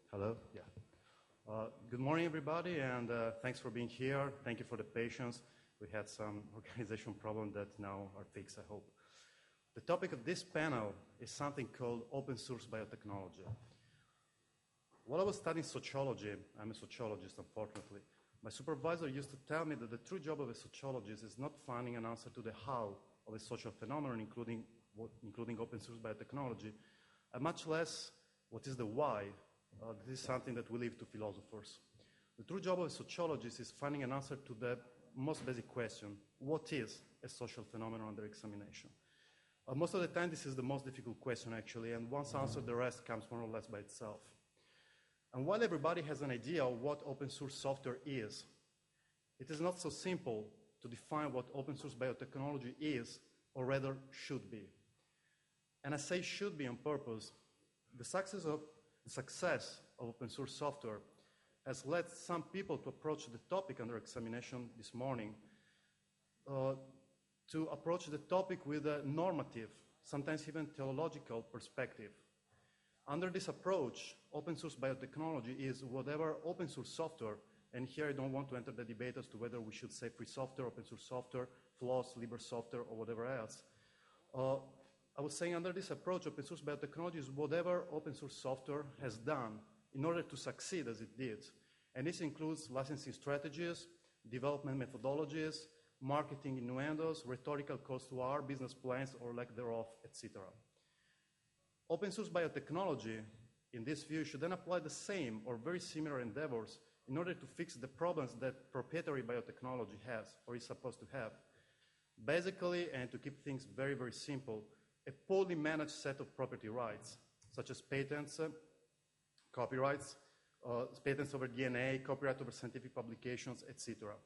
Hello? Yeah. Good morning, everybody, and thanks for being here. Thank you for the patience. We had some organization problem that now are fixed, I hope. The topic of this panel is something called open source biotechnology. While I was studying sociology, I'm a sociologist, unfortunately, my supervisor used to tell me that the true job of a sociologist is not finding an answer to the how of a social phenomenon, including open source biotechnology, and much less what is the why. This is something that we leave to philosophers. The true job of a sociologist is finding an answer to the most basic question: what is a social phenomenon under examination? Most of the time, this is the most difficult question, actually, and once answered, the rest comes more or less by itself. And while everybody has an idea of what open source software is, it is not so simple to define what open source biotechnology is, or rather should be. And I say should be on purpose. The success of open source software has led some people to approach the topic under examination this morning, to approach the topic with a normative, sometimes even theological perspective. Under this approach, open source biotechnology is whatever open source software, and here I don't want to enter the debate as to whether we should say free software, open source software, FLOSS, libre software, or whatever else. I was saying under this approach, open source biotechnology is whatever open source software has done in order to succeed as it did. And this includes licensing strategies, development methodologies, marketing innuendos, rhetorical calls to our business plans or lack thereof, etc. Open source biotechnology, in this view, should then apply the same or very similar endeavors in order to fix the problems that proprietary biotechnology has or is supposed to have. Basically, and to keep things very, very simple, a poorly managed set of property rights, such as patents, copyrights, patents over DNA, copyright over scientific publications, etc.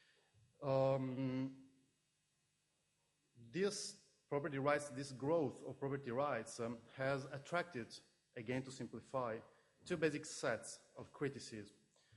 This property rights, this growth of property rights has attracted, again to simplify, two basic sets of criticism.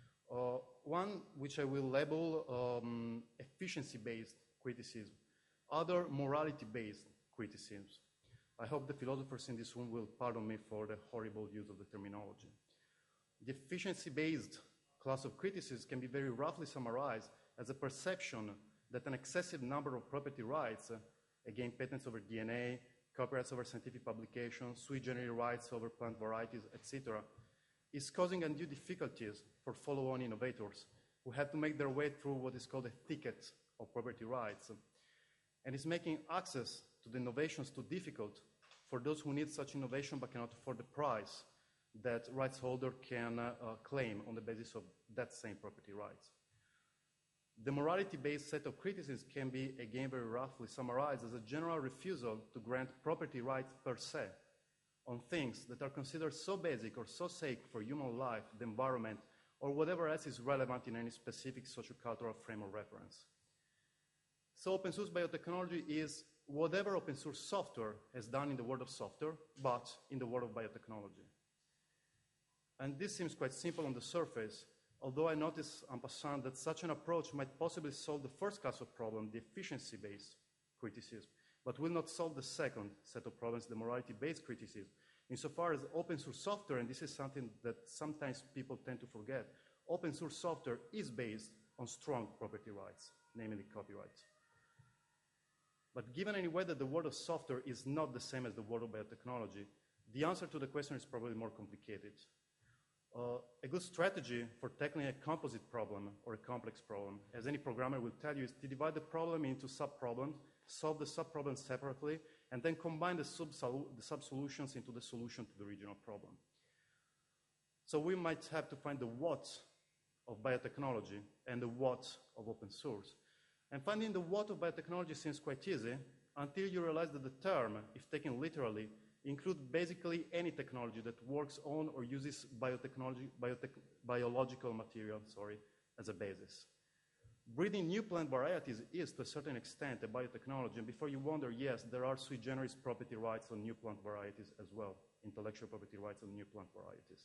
One which I will label efficiency-based criticism, other morality-based criticisms. I hope the philosophers in this room will pardon me for the horrible use of the terminology. The efficiency-based class of criticism can be very roughly summarized as a perception that an excessive number of property rights, again, patents over DNA, copyrights over scientific publications, sui generis rights over plant varieties, etc., is causing undue difficulties for follow-on innovators who have to make their way through what is called a thicket of property rights, and is making access to the innovations too difficult for those who need such innovation but cannot afford the price that rights holder can claim on the basis of that same property rights. The morality-based set of criticisms can be, again, very roughly summarized as a general refusal to grant property rights per se on things that are considered so basic or so sacred for human life, the environment, or whatever else is relevant in any specific sociocultural frame of reference. So open source biotechnology is whatever open source software has done in the world of software, but in the world of biotechnology. And this seems quite simple on the surface, although I notice en passant that such an approach might possibly solve the first class of problem, the efficiency-based criticism, but will not solve the second set of problems, the morality-based criticism. Insofar as open source software, and this is something that sometimes people tend to forget, open source software is based on strong property rights, namely copyright. But given anyway that the world of software is not the same as the world of biotechnology, the answer to the question is probably more complicated. A good strategy for tackling a composite problem or a complex problem, as any programmer will tell you, is to divide the problem into sub-problems, solve the sub-problems separately, and then combine the sub-solutions into the solution to the original problem. So we might have to find the what of biotechnology and the what of open source. And finding the what of biotechnology seems quite easy until you realize that the term, if taken literally, includes basically any technology that works on or uses biological material as a basis. Breeding new plant varieties is, to a certain extent, a biotechnology. And before you wonder, yes, there are sui generis property rights on new plant varieties as well, intellectual property rights on new plant varieties.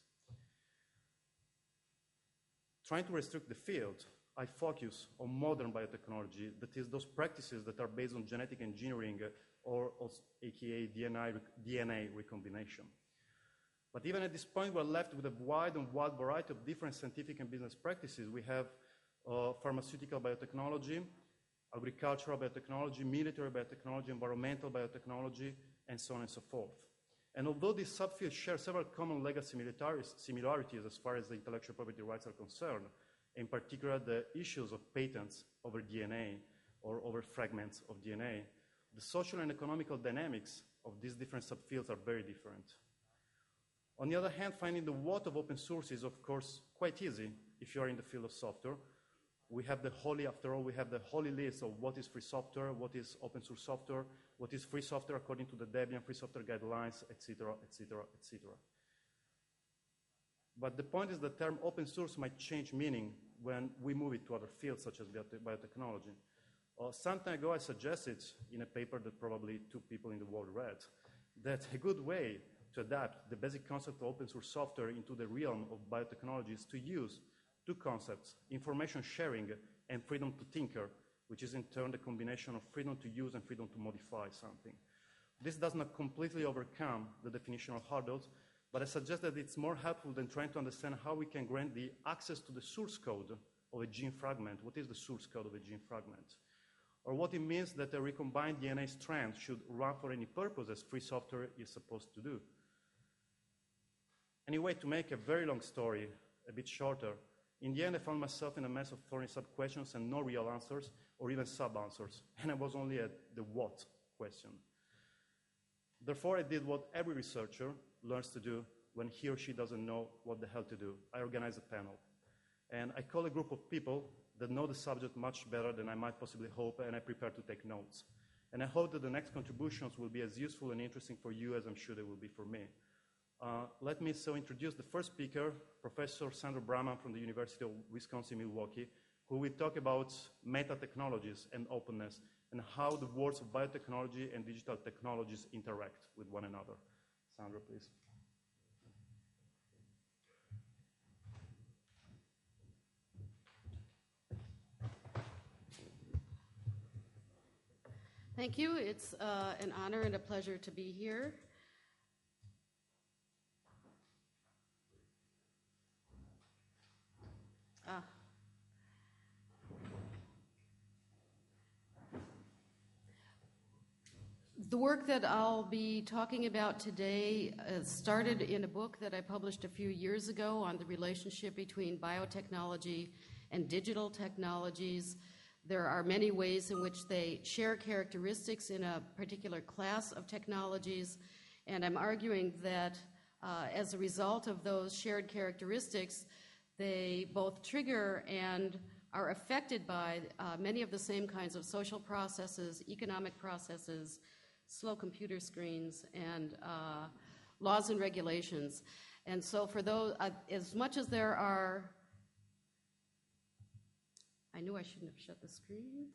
Trying to restrict the field, I focus on modern biotechnology, that is, those practices that are based on genetic engineering or aka DNA recombination. But even at this point, we're left with a wide variety of different scientific and business practices. We have pharmaceutical biotechnology, agricultural biotechnology, military biotechnology, environmental biotechnology, and so on and so forth. And although these subfields share several common legacy similarities as far as the intellectual property rights are concerned, in particular the issues of patents over DNA or over fragments of DNA, the social and economical dynamics of these different subfields are very different. On the other hand, finding the what of open source is, of course, quite easy if you are in the field of software. After all, we have the holy list of what is free software, what is open source software, what is free software according to the Debian free software guidelines, etc., etc., etc. But the point is the term open source might change meaning when we move it to other fields such as biotechnology. Some time ago, I suggested in a paper that probably 2 people in the world read, that a good way to adapt the basic concept of open source software into the realm of biotechnology is to use 2 concepts, information sharing and freedom to tinker, which is in turn the combination of freedom to use and freedom to modify something. This does not completely overcome the definitional hurdles, but I suggest that it's more helpful than trying to understand how we can grant the access to the source code of a gene fragment. What is the source code of a gene fragment? Or what it means that a recombined DNA strand should run for any purpose as free software is supposed to do. Anyway, to make a very long story a bit shorter, in the end I found myself in a mess of thorny sub-questions and no real answers or even sub-answers, and I was only at the what question. Therefore, I did what every researcher learns to do when he or she doesn't know what the hell to do. I organized a panel, and I called a group of people that know the subject much better than I might possibly hope, and I prepared to take notes. And I hope that the next contributions will be as useful and interesting for you as I'm sure they will be for me. Let me so introduce the first speaker, Professor Sandro Brahman from the University of Wisconsin-Milwaukee, who will talk about meta-technologies and openness and how the worlds of biotechnology and digital technologies interact with one another. Sandro, please. Thank you. It's an honor and a pleasure to be here. The work that I'll be talking about today started in a book that I published a few years ago on the relationship between biotechnology and digital technologies. There are many ways in which they share characteristics in a particular class of technologies, and I'm arguing that as a result of those shared characteristics, they both trigger and are affected by many of the same kinds of social processes, economic processes, slow computer screens, and laws and regulations. And so for those, as much as there are, I knew I shouldn't have shut the screen.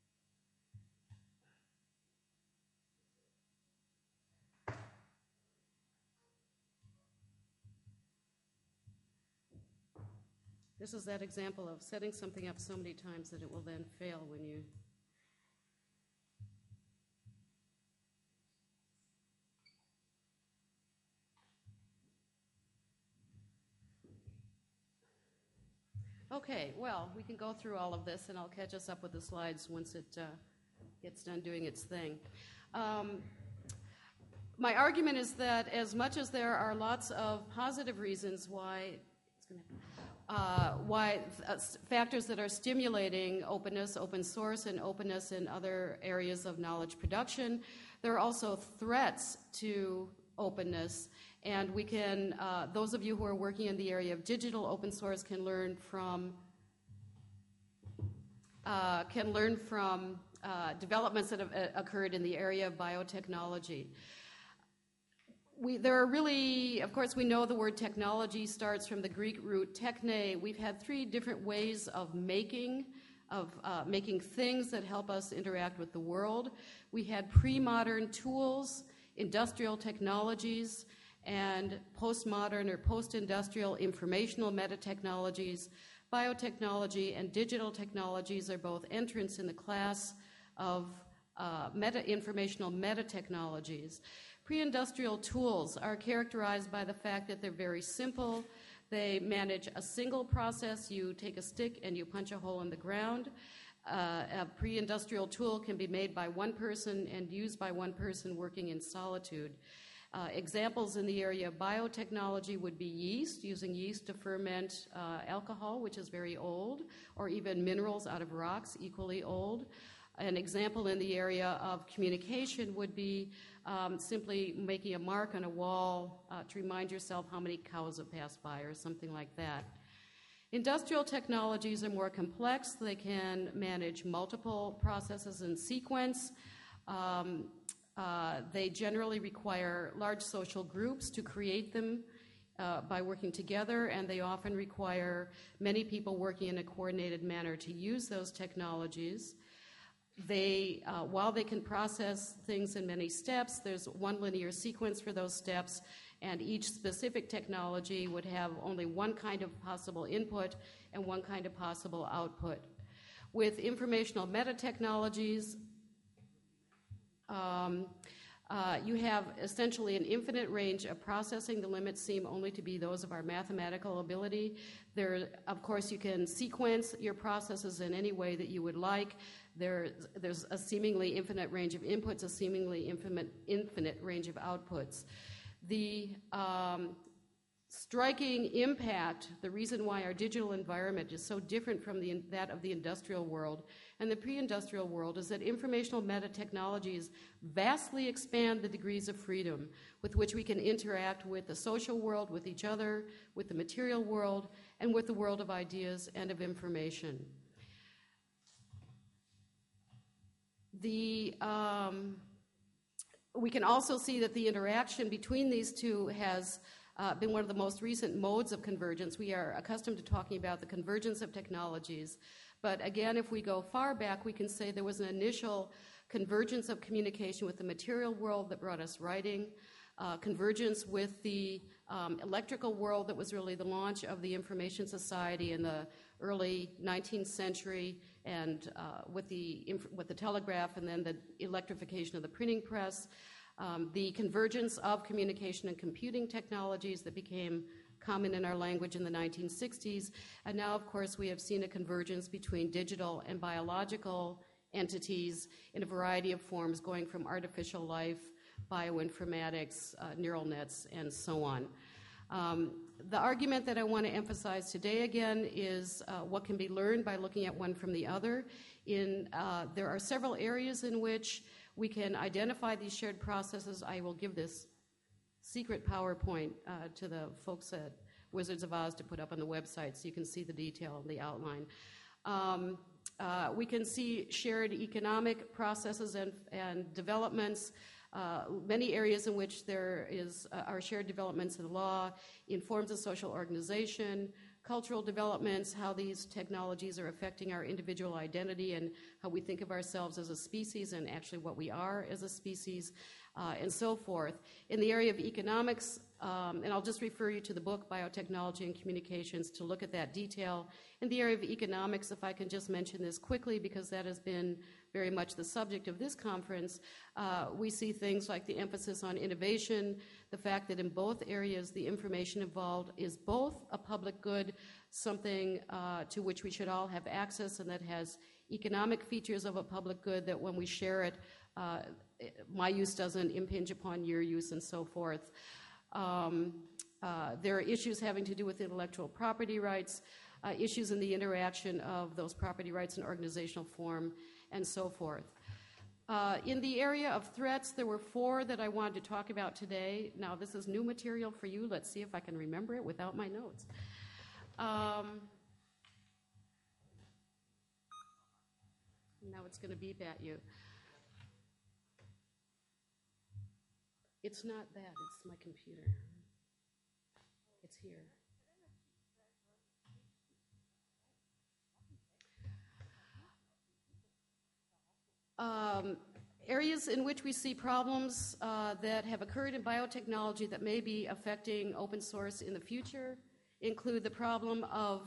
This is that example of setting something up so many times that it will then fail when you... Okay, well, we can go through all of this, and I'll catch us up with the slides once it gets done doing its thing. My argument is that as much as there are lots of positive reasons why factors that are stimulating openness, open source, and openness in other areas of knowledge production, there are also threats to openness. And we can, those of you who are working in the area of digital open source can learn from developments that have occurred in the area of biotechnology. There are really, of course, we know the word technology starts from the Greek root techne. We've had 3 different ways of making things that help us interact with the world. We had pre-modern tools, industrial technologies, and postmodern or post-industrial informational metatechnologies. Biotechnology and digital technologies are both entrants in the class of informational metatechnologies. Pre-industrial tools are characterized by the fact that they're very simple. They manage a single process. You take a stick and you punch a hole in the ground. A pre-industrial tool can be made by one person and used by one person working in solitude. Examples in the area of biotechnology would be yeast, using yeast to ferment alcohol, which is very old, or even minerals out of rocks, equally old. An example in the area of communication would be simply making a mark on a wall to remind yourself how many cows have passed by or something like that. Industrial technologies are more complex. They can manage multiple processes in sequence. They generally require large social groups to create them by working together, and they often require many people working in a coordinated manner to use those technologies. While they can process things in many steps, there's one linear sequence for those steps, and each specific technology would have only one kind of possible input and one kind of possible output. With informational meta-technologies, you have essentially an infinite range of processing. The limits seem only to be those of our mathematical ability. Of course, you can sequence your processes in any way that you would like. There's a seemingly infinite range of inputs, a seemingly infinite range of outputs. The striking impact, the reason why our digital environment is so different from that of the industrial world and the pre-industrial world, is that informational meta-technologies vastly expand the degrees of freedom with which we can interact with the social world, with each other, with the material world, and with the world of ideas and of information. We can also see that the interaction between these two has been one of the most recent modes of convergence. We are accustomed to talking about the convergence of technologies. But again, if we go far back, we can say there was an initial convergence of communication with the material world that brought us writing, convergence with the electrical world that was really the launch of the information society in the early 19th century, and with the telegraph, and then the electrification of the printing press, the convergence of communication and computing technologies that became common in our language in the 1960s, and now, of course, we have seen a convergence between digital and biological entities in a variety of forms, going from artificial life, bioinformatics, neural nets, and so on. The argument that I want to emphasize today again is what can be learned by looking at one from the other. There are several areas in which we can identify these shared processes. I will give this secret PowerPoint to the folks at Wizards of Oz to put up on the website so you can see the detail and the outline. We can see shared economic processes and developments, many areas in which there are shared developments in law, in forms of social organization, cultural developments, how these technologies are affecting our individual identity and how we think of ourselves as a species and actually what we are as a species, and so forth. In the area of economics, and I'll just refer you to the book, Biotechnology and Communications, to look at that detail. In the area of economics, if I can just mention this quickly, because that has been very much the subject of this conference, we see things like the emphasis on innovation, the fact that in both areas the information involved is both a public good, something to which we should all have access, and that has economic features of a public good, that when we share it, my use doesn't impinge upon your use, and so forth. There are issues having to do with intellectual property rights, issues in the interaction of those property rights in organizational form, and so forth. In the area of threats, there were 4 that I wanted to talk about today. Now, this is new material for you. Let's see if I can remember it without my notes. Now it's going to beep at you. It's not that, it's my computer. It's here. Areas in which we see problems that have occurred in biotechnology that may be affecting open source in the future include the problem of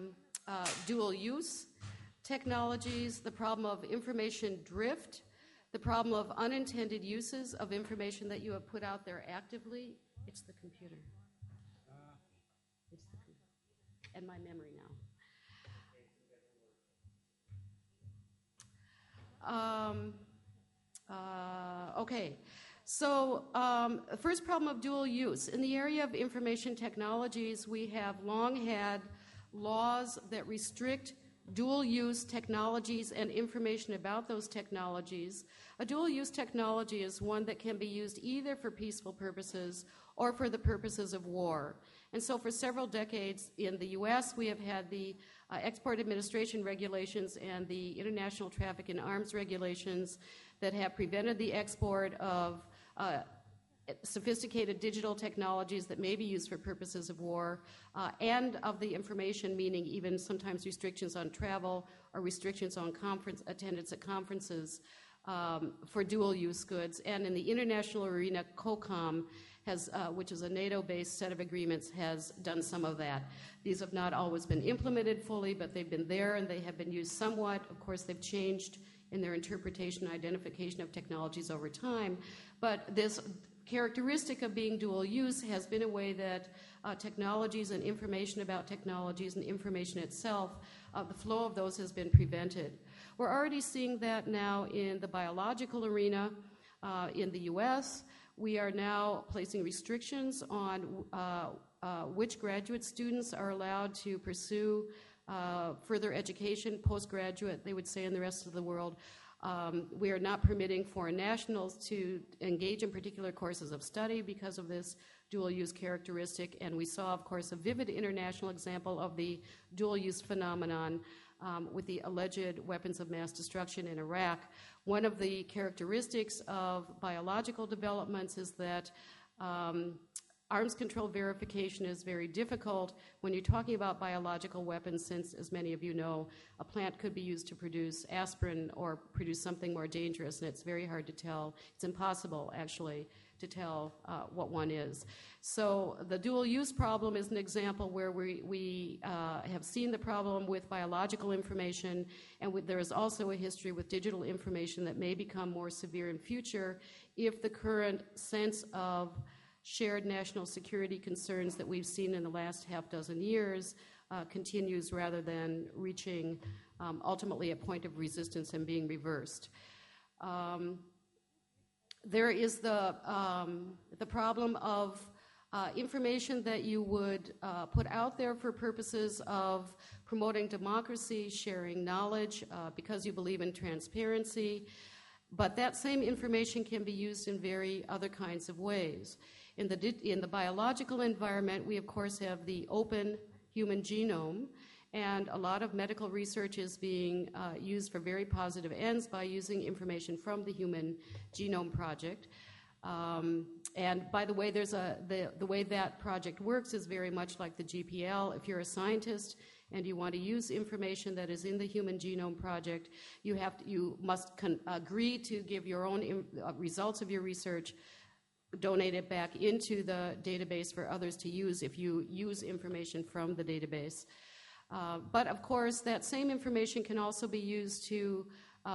dual use technologies, the problem of information drift, the problem of unintended uses of information that you have put out there actively. It's the computer. It's the computer. And my memory now. Okay. So the first problem of dual use. In the area of information technologies, we have long had laws that restrict dual-use technologies and information about those technologies. A dual-use technology is one that can be used either for peaceful purposes or for the purposes of war. And so for several decades in the U.S., we have had the Export Administration Regulations and the International Traffic in Arms Regulations that have prevented the export of sophisticated digital technologies that may be used for purposes of war, and of the information, meaning even sometimes restrictions on travel or restrictions on attendance at conferences for dual-use goods. And in the international arena, COCOM, which is a NATO-based set of agreements, has done some of that. These have not always been implemented fully, but they've been there and they have been used somewhat. Of course, they've changed in their interpretation and identification of technologies over time. But this characteristic of being dual use has been a way that technologies and information about technologies and information itself, the flow of those has been prevented. We're already seeing that now in the biological arena in the U.S. We are now placing restrictions on which graduate students are allowed to pursue further education, postgraduate, they would say in the rest of the world. We are not permitting foreign nationals to engage in particular courses of study because of this dual-use characteristic, and we saw, of course, a vivid international example of the dual-use phenomenon with the alleged weapons of mass destruction in Iraq. One of the characteristics of biological developments is that arms control verification is very difficult when you're talking about biological weapons, since, as many of you know, a plant could be used to produce aspirin or produce something more dangerous, and it's very hard to tell. It's impossible, actually, to tell what one is. So the dual-use problem is an example where we have seen the problem with biological information, and there is also a history with digital information that may become more severe in future if the current sense of shared national security concerns that we've seen in the last half dozen years continues rather than reaching ultimately a point of resistance and being reversed. There is the problem of information that you would put out there for purposes of promoting democracy, sharing knowledge, because you believe in transparency, but that same information can be used in very other kinds of ways. In the biological environment, we of course have the open human genome, and a lot of medical research is being used for very positive ends by using information from the Human Genome Project. And by the way, the way that project works is very much like the GPL. If you're a scientist and you want to use information that is in the Human Genome Project, you must agree to give your own results of your research, donate it back into the database for others to use if you use information from the database. But of course, that same information can also be used to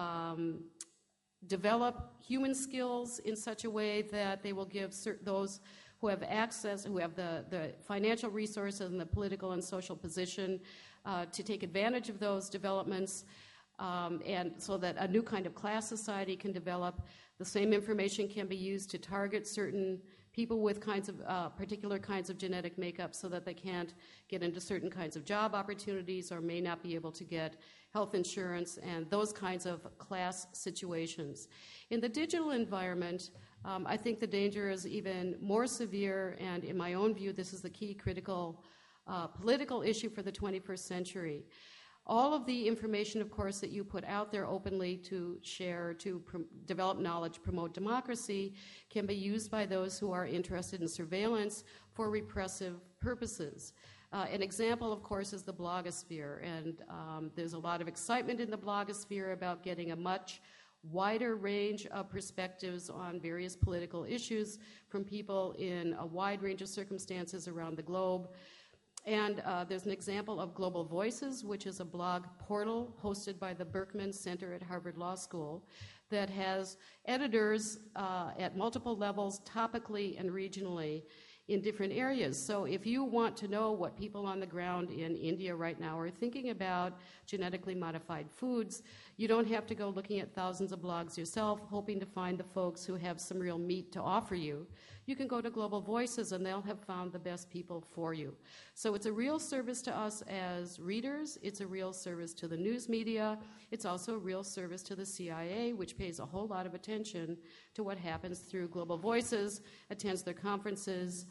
develop human skills in such a way that they will give those who have access, who have the financial resources and the political and social position to take advantage of those developments, and so that a new kind of class society can develop. The same information can be used to target certain people with particular kinds of genetic makeup so that they can't get into certain kinds of job opportunities or may not be able to get health insurance and those kinds of class situations. In the digital environment, I think the danger is even more severe, and in my own view, this is the key critical political issue for the 21st century. All of the information, of course, that you put out there openly to share, to develop knowledge, promote democracy, can be used by those who are interested in surveillance for repressive purposes. An example, of course, is the blogosphere, and there's a lot of excitement in the blogosphere about getting a much wider range of perspectives on various political issues from people in a wide range of circumstances around the globe. And there's an example of Global Voices, which is a blog portal hosted by the Berkman Center at Harvard Law School that has editors at multiple levels, topically and regionally, in different areas. So if you want to know what people on the ground in India right now are thinking about genetically modified foods, you don't have to go looking at thousands of blogs yourself, hoping to find the folks who have some real meat to offer you. You can go to Global Voices and they'll have found the best people for you. So it's a real service to us as readers. It's a real service to the news media. It's also a real service to the CIA, which pays a whole lot of attention to what happens through Global Voices, attends their conferences,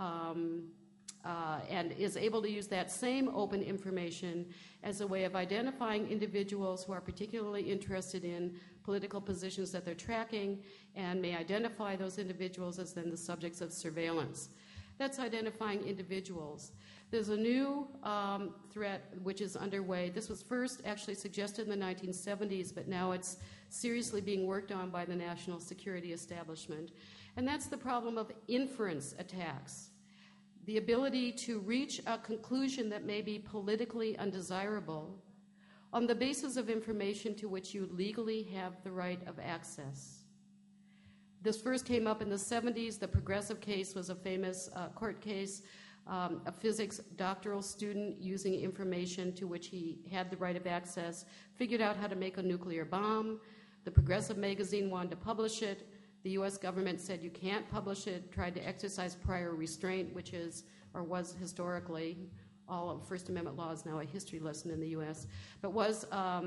and is able to use that same open information as a way of identifying individuals who are particularly interested in political positions that they're tracking, and may identify those individuals as then the subjects of surveillance. That's identifying individuals. There's a new threat which is underway. This was first actually suggested in the 1970s, but now it's seriously being worked on by the national security establishment. And that's the problem of inference attacks. The ability to reach a conclusion that may be politically undesirable on the basis of information to which you legally have the right of access. This first came up in the 70s. The Progressive case was a famous court case. A physics doctoral student, using information to which he had the right of access, figured out how to make a nuclear bomb. The Progressive magazine wanted to publish it. The U.S. government said you can't publish it, tried to exercise prior restraint, which is, or was historically, all of First Amendment law is now a history lesson in the U.S., but was,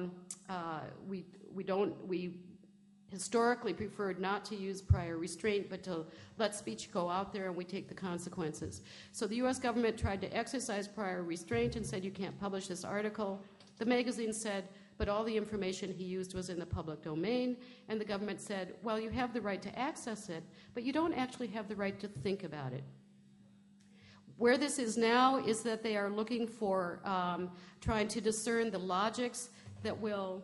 we historically preferred not to use prior restraint, but to let speech go out there and we take the consequences. So the U.S. government tried to exercise prior restraint and said you can't publish this article. The magazine said, but all the information he used was in the public domain, and the government said, well, you have the right to access it, but you don't actually have the right to think about it. Where this is now is that they are looking for trying to discern the logics that will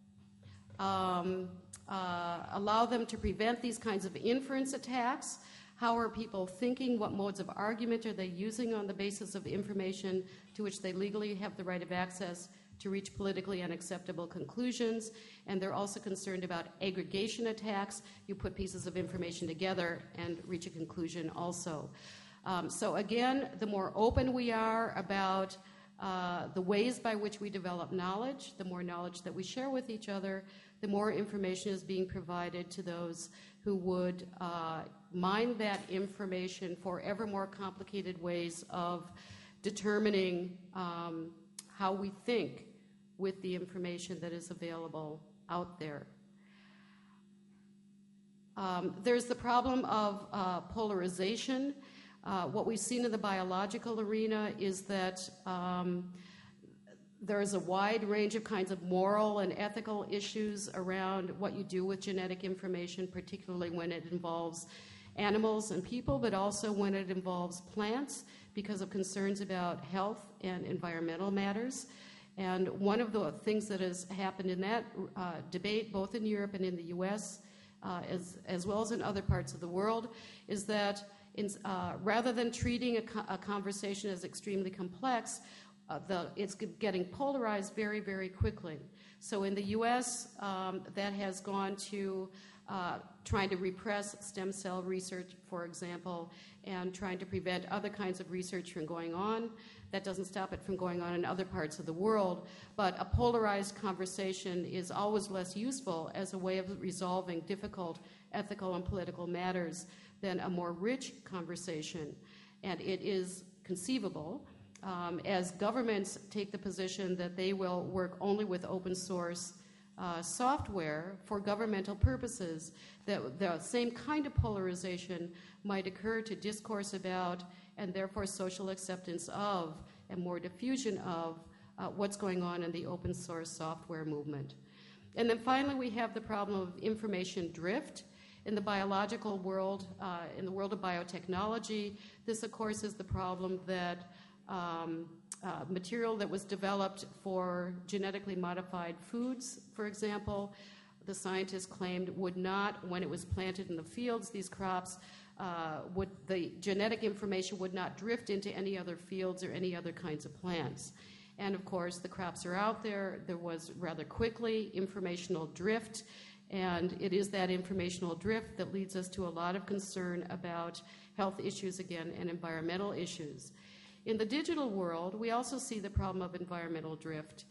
allow them to prevent these kinds of inference attacks. How are people thinking? What modes of argument are they using on the basis of information to which they legally have the right of access to reach politically unacceptable conclusions? And they're also concerned about aggregation attacks. You put pieces of information together and reach a conclusion also. So again, the more open we are about the ways by which we develop knowledge, the more knowledge that we share with each other, the more information is being provided to those who would mine that information for ever more complicated ways of determining how we think with the information that is available out there. There's the problem of polarization. What we've seen in the biological arena is that there is a wide range of kinds of moral and ethical issues around what you do with genetic information, particularly when it involves animals and people, but also when it involves plants, because of concerns about health and environmental matters. And one of the things that has happened in that debate, both in Europe and in the U.S., as well as in other parts of the world, is that rather than treating a conversation as extremely complex, it's getting polarized very, very quickly. So in the U.S., that has gone to trying to repress stem cell research, for example, and trying to prevent other kinds of research from going on. That doesn't stop it from going on in other parts of the world, but a polarized conversation is always less useful as a way of resolving difficult ethical and political matters than a more rich conversation. And it is conceivable, as governments take the position that they will work only with open source software for governmental purposes, that the same kind of polarization might occur to discourse about and therefore social acceptance of and more diffusion of what's going on in the open source software movement. And then finally we have the problem of information drift. In the biological world, in the world of biotechnology, this of course is the problem that material that was developed for genetically modified foods, for example, the scientists claimed would not, when it was planted in the fields, these crops, the genetic information would not drift into any other fields or any other kinds of plants. And of course, the crops are out there. There was rather quickly informational drift, And it is that informational drift that leads us to a lot of concern about health issues again and environmental issues. In the digital world, we also see the problem of environmental drift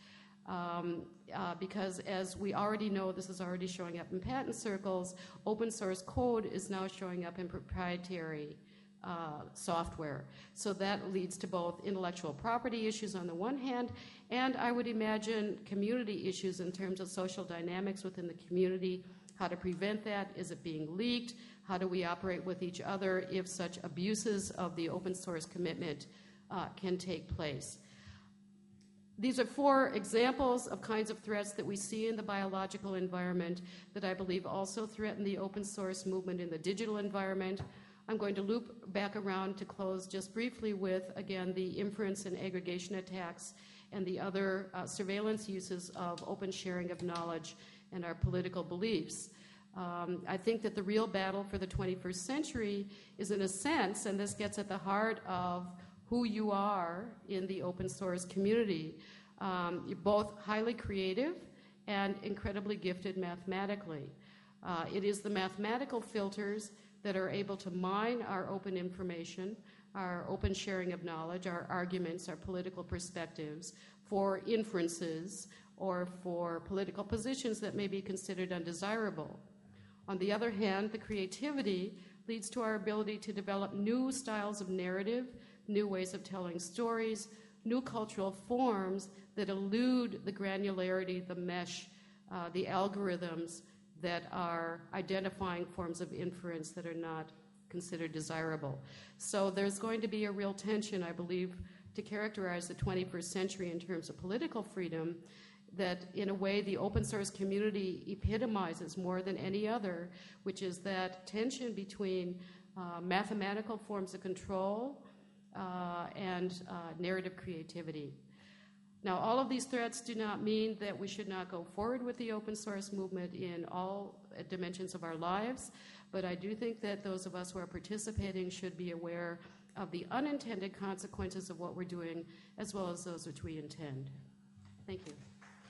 because, as we already know, this is already showing up in patent circles, open source code is now showing up in proprietary software. So that leads to both intellectual property issues on the one hand, and I would imagine community issues in terms of social dynamics within the community, how to prevent that, is it being leaked, how do we operate with each other if such abuses of the open source commitment can take place. These are 4 examples of kinds of threats that we see in the biological environment that I believe also threaten the open source movement in the digital environment. I'm going to loop back around to close just briefly with, again, the inference and aggregation attacks and the other surveillance uses of open sharing of knowledge and our political beliefs. I think that the real battle for the 21st century is, in a sense, and this gets at the heart of who you are in the open source community. You're both highly creative and incredibly gifted mathematically. It is the mathematical filters that are able to mine our open information, our open sharing of knowledge, our arguments, our political perspectives for inferences or for political positions that may be considered undesirable. On the other hand, the creativity leads to our ability to develop new styles of narrative, new ways of telling stories, new cultural forms that elude the granularity, the mesh, the algorithms that are identifying forms of inference that are not considered desirable. So there's going to be a real tension, I believe, to characterize the 21st century in terms of political freedom, that in a way the open source community epitomizes more than any other, which is that tension between mathematical forms of control and narrative creativity. Now, all of these threats do not mean that we should not go forward with the open source movement in all dimensions of our lives, but I do think that those of us who are participating should be aware of the unintended consequences of what we're doing, as well as those which we intend. Thank you.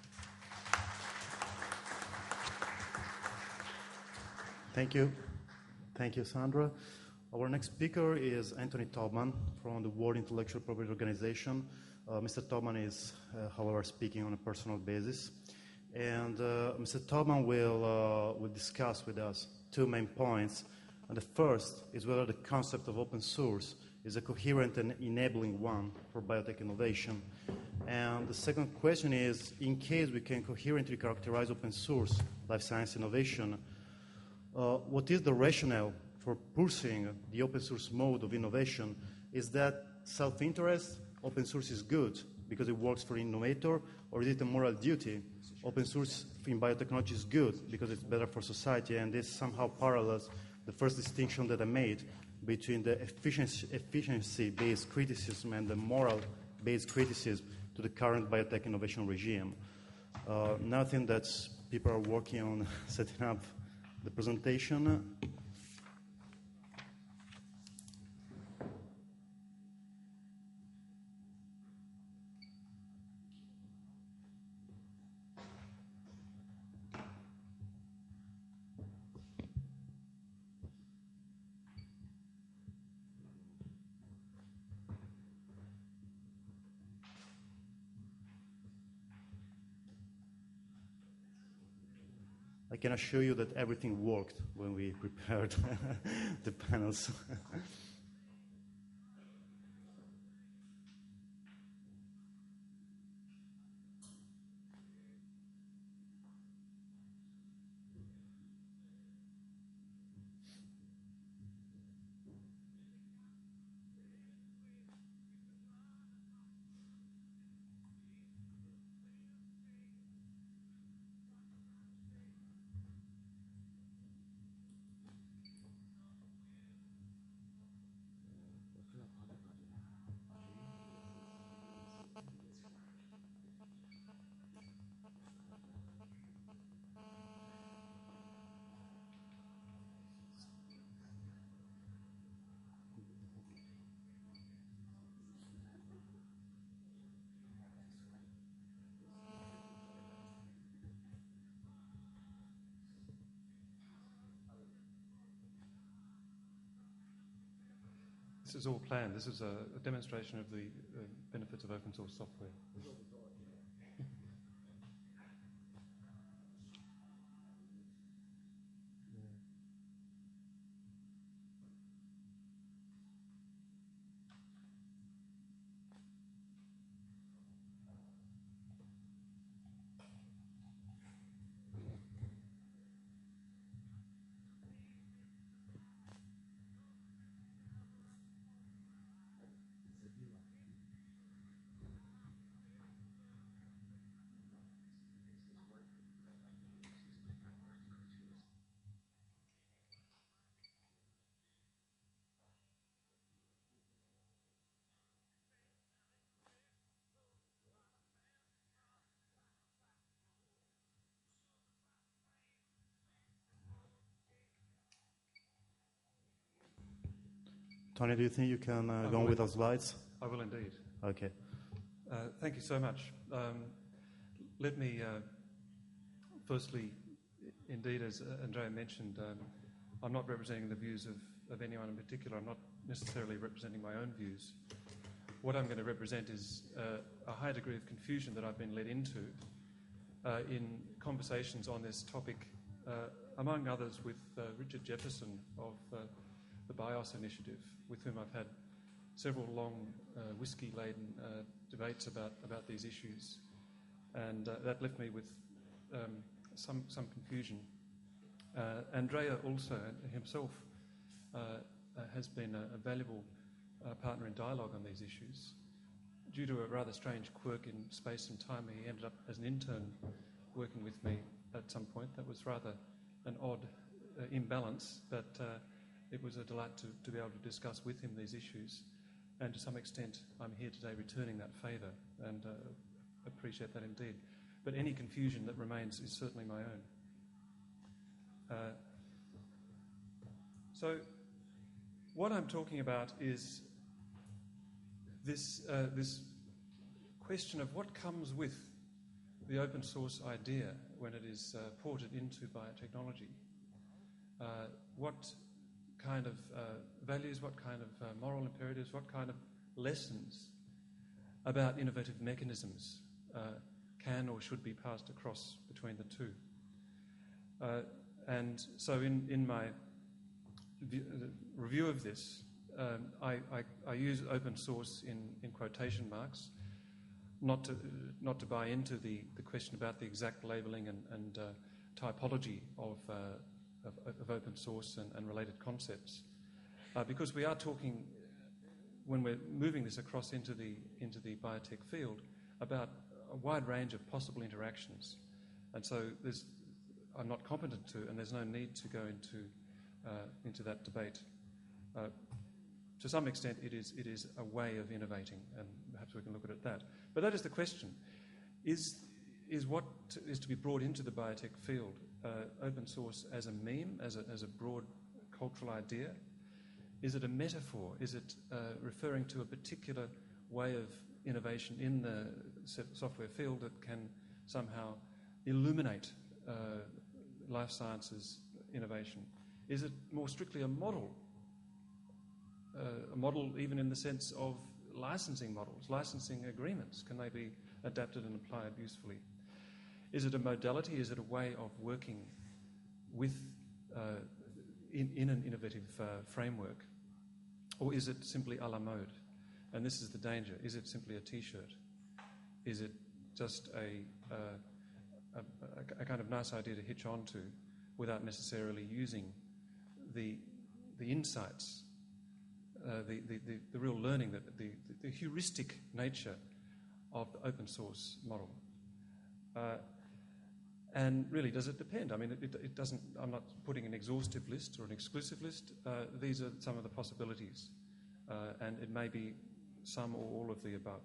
Thank you. Thank you, Sandra. Our next speaker is Anthony Taubman from the World Intellectual Property Organization. Mr. Taubman is, however, speaking on a personal basis. And Mr. Taubman will discuss with us 2 main points. And the first is whether the concept of open source is a coherent and enabling one for biotech innovation. And the second question is, in case we can coherently characterize open source life science innovation, what is the rationale for pursuing the open source mode of innovation? Is that self-interest? Open source is good because it works for the innovator, or is it a moral duty? Open source in biotechnology is good because it's better for society, and this somehow parallels the first distinction that I made between the efficiency-based criticism and the moral-based criticism to the current biotech innovation regime. Now I think that people are working on setting up the presentation. I can assure you that everything worked when we prepared the panels. This is all planned. This is a demonstration of the benefits of open source software. Tony, do you think you can go on with the slides? I will indeed. Okay. Thank you so much. Let me firstly, indeed, as Andrea mentioned, I'm not representing the views of anyone in particular. I'm not necessarily representing my own views. What I'm going to represent is a high degree of confusion that I've been led into in conversations on this topic, among others with Richard Jefferson of the BIOS Initiative, with whom I've had several long whiskey-laden debates about these issues, and that left me with some confusion. Andrea also himself has been a valuable partner in dialogue on these issues. Due to a rather strange quirk in space and time, he ended up as an intern working with me at some point. That was rather an odd imbalance, but it was a delight to be able to discuss with him these issues. And to some extent, I'm here today returning that favour, and appreciate that indeed. But any confusion that remains is certainly my own. So what I'm talking about is this question of what comes with the open source idea when it is ported into biotechnology. What kind of values, what kind of moral imperatives, what kind of lessons about innovative mechanisms can or should be passed across between the two. And so in my review of this, I use open source in quotation marks, not to buy into the question about the exact labelling and typology of open source and related concepts, because we are talking, when we're moving this across into the biotech field, about a wide range of possible interactions, and so I'm not competent to, and there's no need to go into that debate. To some extent, it is a way of innovating, and perhaps we can look at it that. But that is the question: is what is to be brought into the biotech field open source as a meme, as a broad cultural idea? Is it a metaphor? Is it referring to a particular way of innovation in the software field that can somehow illuminate life sciences innovation? Is it more strictly a model even in the sense of licensing models, licensing agreements? Can they be adapted and applied usefully? Is it a modality? Is it a way of working with in an innovative framework? Or is it simply a la mode? And this is the danger. Is it simply a T-shirt? Is it just a kind of nice idea to hitch on to without necessarily using the insights, the real learning, the heuristic nature of the open source model? And really, does it depend? I mean, it doesn't. I'm not putting an exhaustive list or an exclusive list. These are some of the possibilities, and it may be some or all of the above.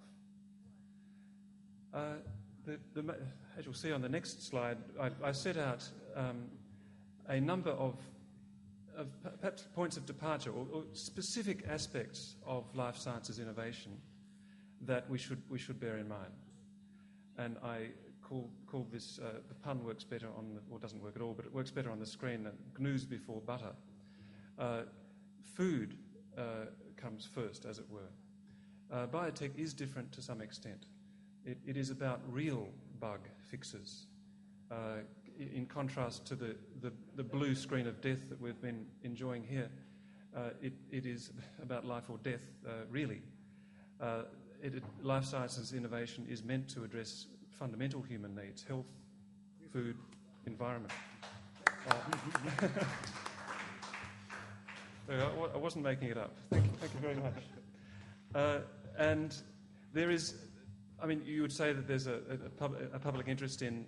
As you'll see on the next slide, I set out a number of perhaps points of departure or specific aspects of life sciences innovation that we should bear in mind. And I call this, the pun works better or doesn't work at all, but it works better on the screen than gnus before butter. Food comes first, as it were. Biotech is different to some extent. It is about real bug fixes, in contrast to the blue screen of death that we've been enjoying here. It is about life or death, really. Life sciences innovation is meant to address fundamental human needs: health, food, environment. I wasn't making it up. Thank you very much. And there is, I mean, you would say that there's a public interest in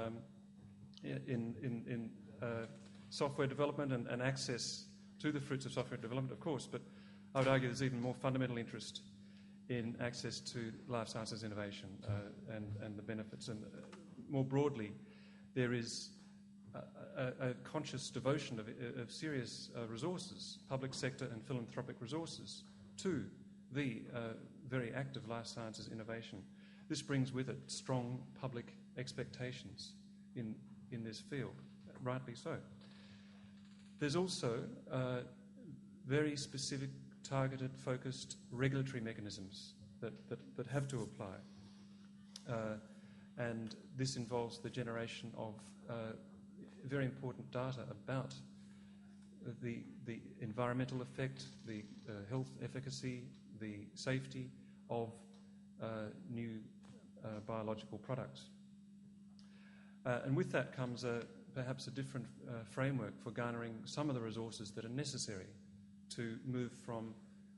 software development and access to the fruits of software development, of course, but I would argue there's even more fundamental interest in access to life sciences innovation and the benefits. And more broadly, there is a conscious devotion of serious resources, public sector and philanthropic resources, to the very active life sciences innovation. This brings with it strong public expectations in this field, rightly so. There's also very specific, targeted, focused regulatory mechanisms that have to apply. And this involves the generation of very important data about the environmental effect, the health efficacy, the safety of new biological products. And with that comes perhaps a different framework for garnering some of the resources that are necessary to move from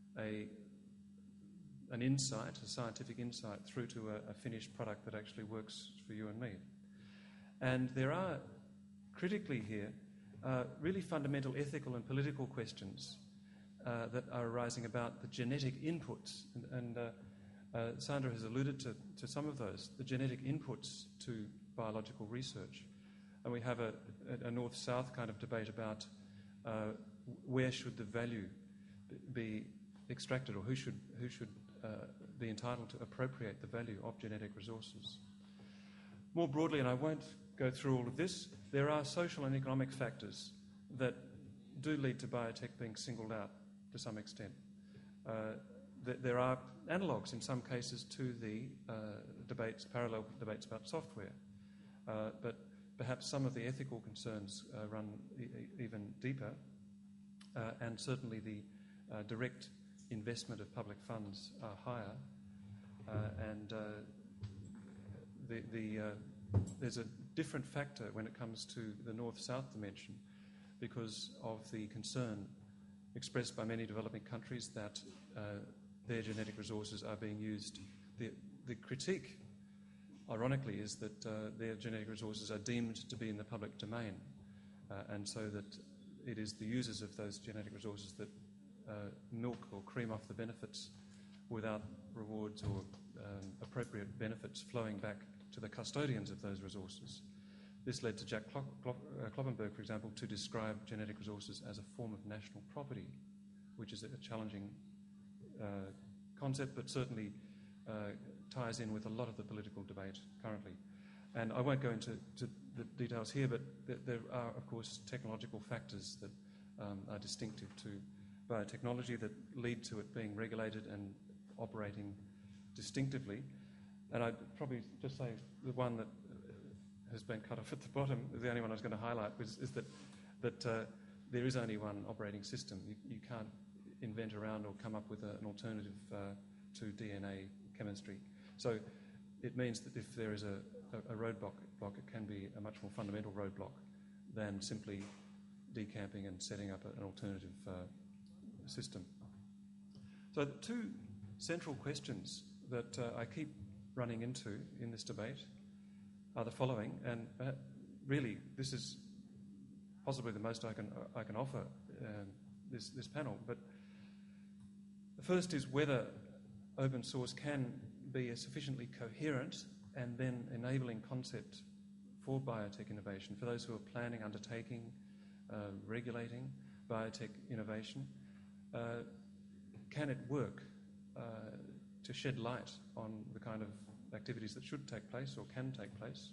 an insight, a scientific insight, through to a finished product that actually works for you and me. And there are, critically here, really fundamental ethical and political questions that are arising about the genetic inputs. And Sandra has alluded to some of those, the genetic inputs to biological research. And we have a north-south kind of debate about where should the value be extracted, or who should be entitled to appropriate the value of genetic resources. More broadly, and I won't go through all of this, there are social and economic factors that do lead to biotech being singled out to some extent. There are analogues in some cases to the parallel debates about software, but perhaps some of the ethical concerns run even deeper, and certainly the direct investment of public funds are higher, and there's a different factor when it comes to the north-south dimension because of the concern expressed by many developing countries that their genetic resources are being used. The critique, ironically, is that their genetic resources are deemed to be in the public domain, and so that it is the users of those genetic resources that milk or cream off the benefits without rewards or appropriate benefits flowing back to the custodians of those resources. This led to Jack Kloppenberg, for example, to describe genetic resources as a form of national property, which is a challenging concept, but certainly ties in with a lot of the political debate currently. And I won't go into the details here, but there are, of course, technological factors that are distinctive to biotechnology that lead to it being regulated and operating distinctively. And I'd probably just say the one that has been cut off at the bottom, the only one I was going to highlight, is that there is only one operating system. You can't invent around or come up with an alternative to DNA chemistry. So it means that if there is a roadblock, it can be a much more fundamental roadblock than simply decamping and setting up an alternative system. So the two central questions that I keep running into in this debate are the following, and really this is possibly the most I can offer this panel. But the first is whether open source can be a sufficiently coherent and then enabling concept for biotech innovation, for those who are planning, undertaking, regulating biotech innovation. Can it work to shed light on the kind of activities that should take place or can take place?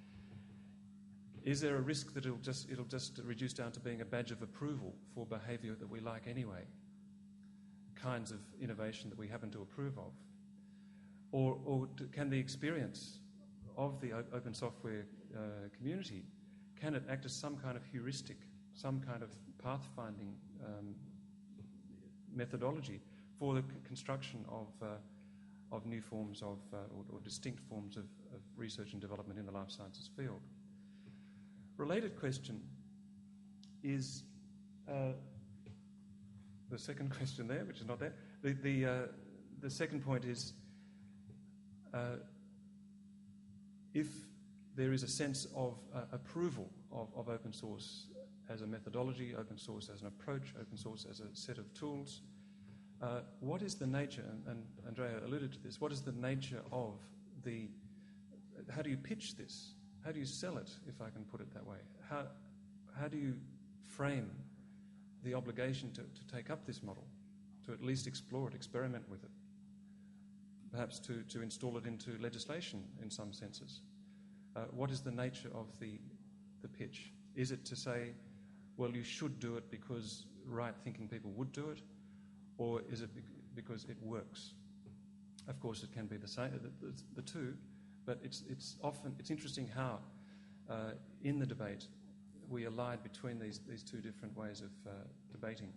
Is there a risk that it'll just reduce down to being a badge of approval for behaviour that we like anyway? kinds of innovation that we happen to approve of? Or can the experience of the open software community, can it act as some kind of heuristic, some kind of pathfinding methodology for the construction of new forms of, or distinct forms of research and development in the life sciences field? Related question is the second question there, which is not there. The second point is, if there is a sense of approval of open source as a methodology, open source as an approach, open source as a set of tools, what is the nature, and Andrea alluded to this, what is the nature of how do you pitch this? How do you sell it, if I can put it that way? How do you frame the obligation to take up this model, to at least explore it, experiment with it, perhaps to install it into legislation in some senses? What is the nature of the pitch? Is it to say, well, you should do it because right-thinking people would do it, or is it because it works? Of course, it can be the same, the two, but it's interesting how in the debate we allied between these two different ways of debating.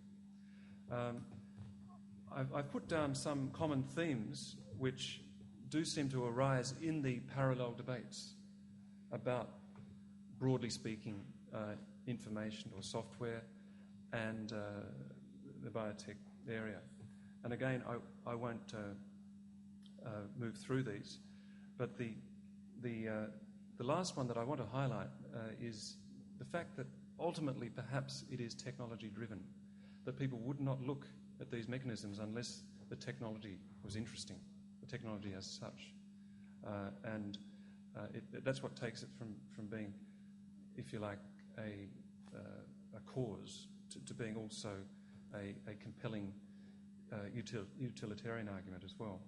I've put down some common themes which do seem to arise in the parallel debates about, broadly speaking, information or software and the biotech area. And again, I won't move through these, but the last one that I want to highlight is the fact that ultimately perhaps it is technology driven, that people would not look at these mechanisms unless the technology was interesting, the technology as such. And that's what takes it from being, if you like, a cause to being also a compelling utilitarian argument as well.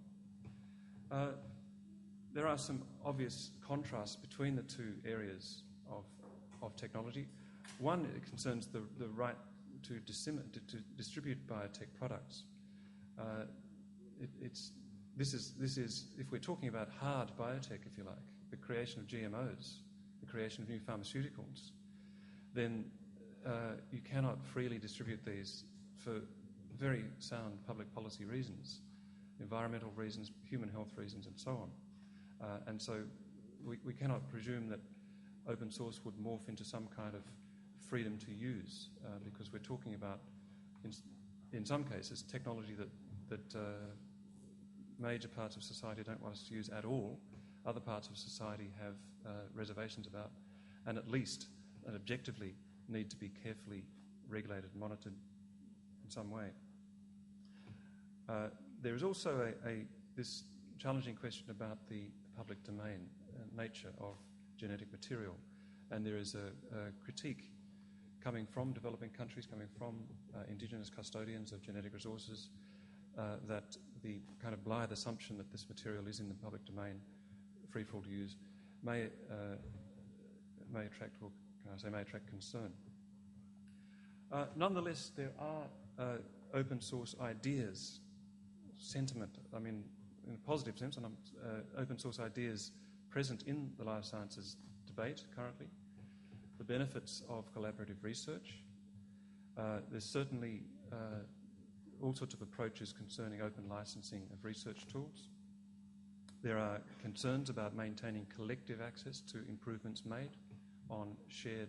There are some obvious contrasts between the two areas of technology. One, it concerns the right to distribute biotech products. This is, if we're talking about hard biotech, if you like, the creation of GMOs, the creation of new pharmaceuticals, then you cannot freely distribute these for very sound public policy reasons, environmental reasons, human health reasons, and so on. And so we cannot presume that open source would morph into some kind of freedom to use, because we're talking about, in some cases, technology that major parts of society don't want us to use at all, other parts of society have reservations about, and at least, and objectively, need to be carefully regulated and monitored in some way. There is also this challenging question about the public domain nature of genetic material, and there is a critique coming from developing countries, coming from indigenous custodians of genetic resources, that the kind of blithe assumption that this material is in the public domain, free for all to use, may attract, or can I say, may attract concern. Nonetheless, there are open source ideas, sentiment, I mean, in a positive sense, and open source ideas present in the life sciences debate currently, the benefits of collaborative research. There's certainly all sorts of approaches concerning open licensing of research tools. There are concerns about maintaining collective access to improvements made on shared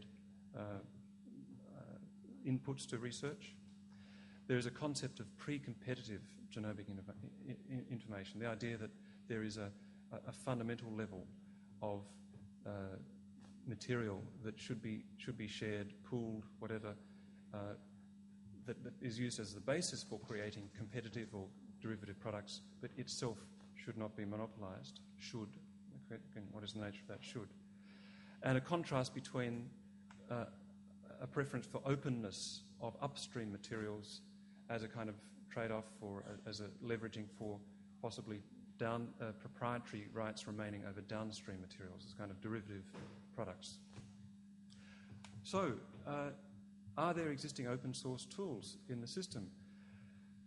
inputs to research. There is a concept of pre-competitive genomic information, the idea that there is a fundamental level of material that should be shared, pooled, whatever, that is used as the basis for creating competitive or derivative products, but itself should not be monopolized. Should. Again, what is the nature of that should? And a contrast between a preference for openness of upstream materials as a kind of trade-off for, as a leveraging for possibly proprietary rights remaining over downstream materials as kind of derivative products. So, are there existing open source tools in the system?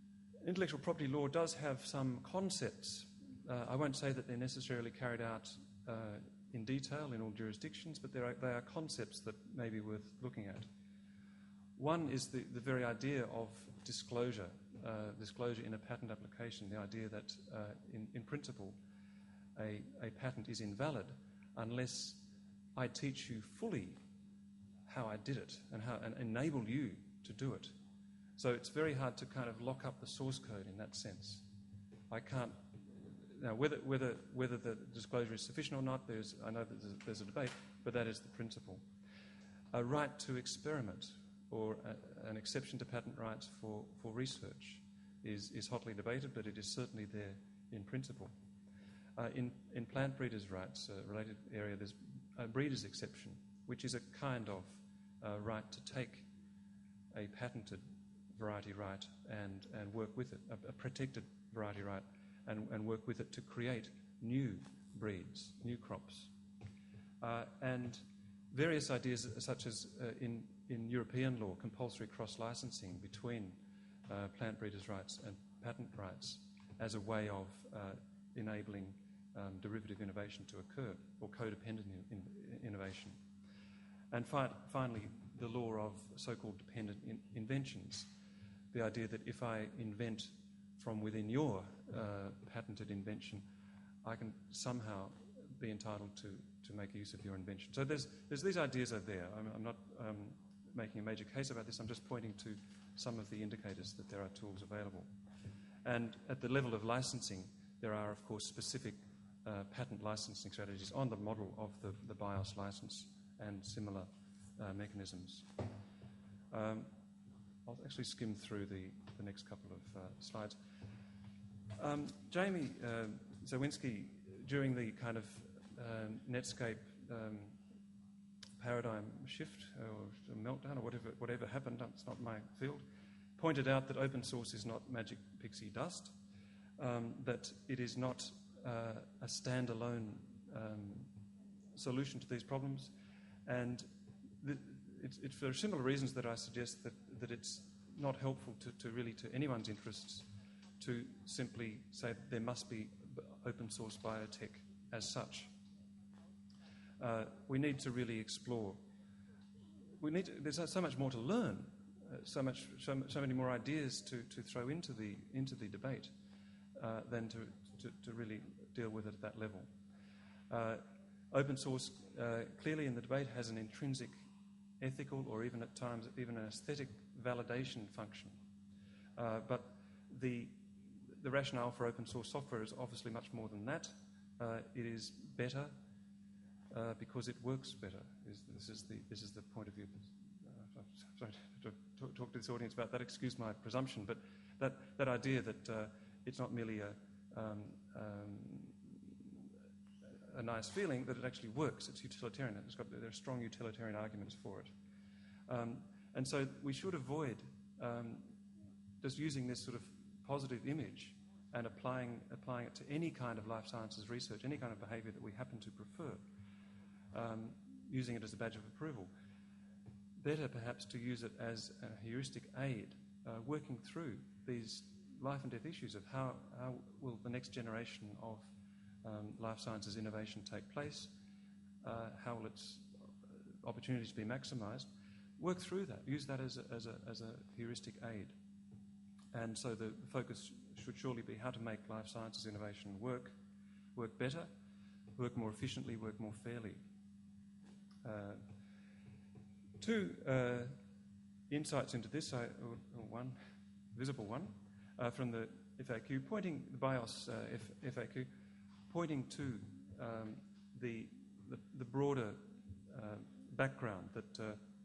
intellectual property law does have some concepts. I won't say that they're necessarily carried out in detail in all jurisdictions, but they are concepts that may be worth looking at. One is the very idea of disclosure in a patent application, the idea that in principle a patent is invalid unless I teach you fully how I did it and enable you to do it. So it's very hard to kind of lock up the source code in that sense. I can't. Now, whether the disclosure is sufficient or not, I know that there's a debate, but that is the principle. A right to experiment or an exception to patent rights for research is hotly debated, but it is certainly there in principle. In plant breeders' rights, a related area, there's a breeder's exception, which is a kind of right to take a patented variety right and work with it, a protected variety right, and work with it to create new breeds, new crops. And various ideas such as in European law, compulsory cross-licensing between plant breeders' rights and patent rights as a way of enabling derivative innovation to occur, or codependent innovation. And finally, the law of so-called dependent inventions, the idea that if I invent from within your patented invention, I can somehow be entitled to make use of your invention. So there's these ideas are there. I'm not making a major case about this. I'm just pointing to some of the indicators that there are tools available. And at the level of licensing, there are, of course, specific patent licensing strategies on the model of the BIOS license and similar mechanisms. I'll actually skim through the next couple of slides. Jamie Zawinski, during the kind of Netscape paradigm shift or meltdown or whatever happened, it's not my field, pointed out that open source is not magic pixie dust, that it is not a standalone solution to these problems, and it's for similar reasons that I suggest that it's not helpful to anyone's interests to simply say that there must be open source biotech as such. We need to really explore. There's so much more to learn, so many more ideas to throw into the debate than to really deal with it at that level. Open source clearly in the debate has an intrinsic ethical or even at times even an aesthetic validation function. But the rationale for open source software is obviously much more than that. It is better because it works better. This is the point of view. Sorry to talk to this audience about that. Excuse my presumption, but that idea that it's not merely a nice feeling, that it actually works. It's utilitarian. There are strong utilitarian arguments for it. And so we should avoid just using this sort of positive image and applying it to any kind of life sciences research, any kind of behaviour that we happen to prefer, using it as a badge of approval. Better perhaps to use it as a heuristic aid, working through these life and death issues of how will the next generation of life sciences innovation take place, how will its opportunities be maximised. Work through that, use that as a heuristic aid. And so the focus should surely be how to make life sciences innovation work better, work more efficiently, work more fairly. Two insights into this, one visible one from the FAQ, pointing the BIOS FAQ, pointing to the broader background that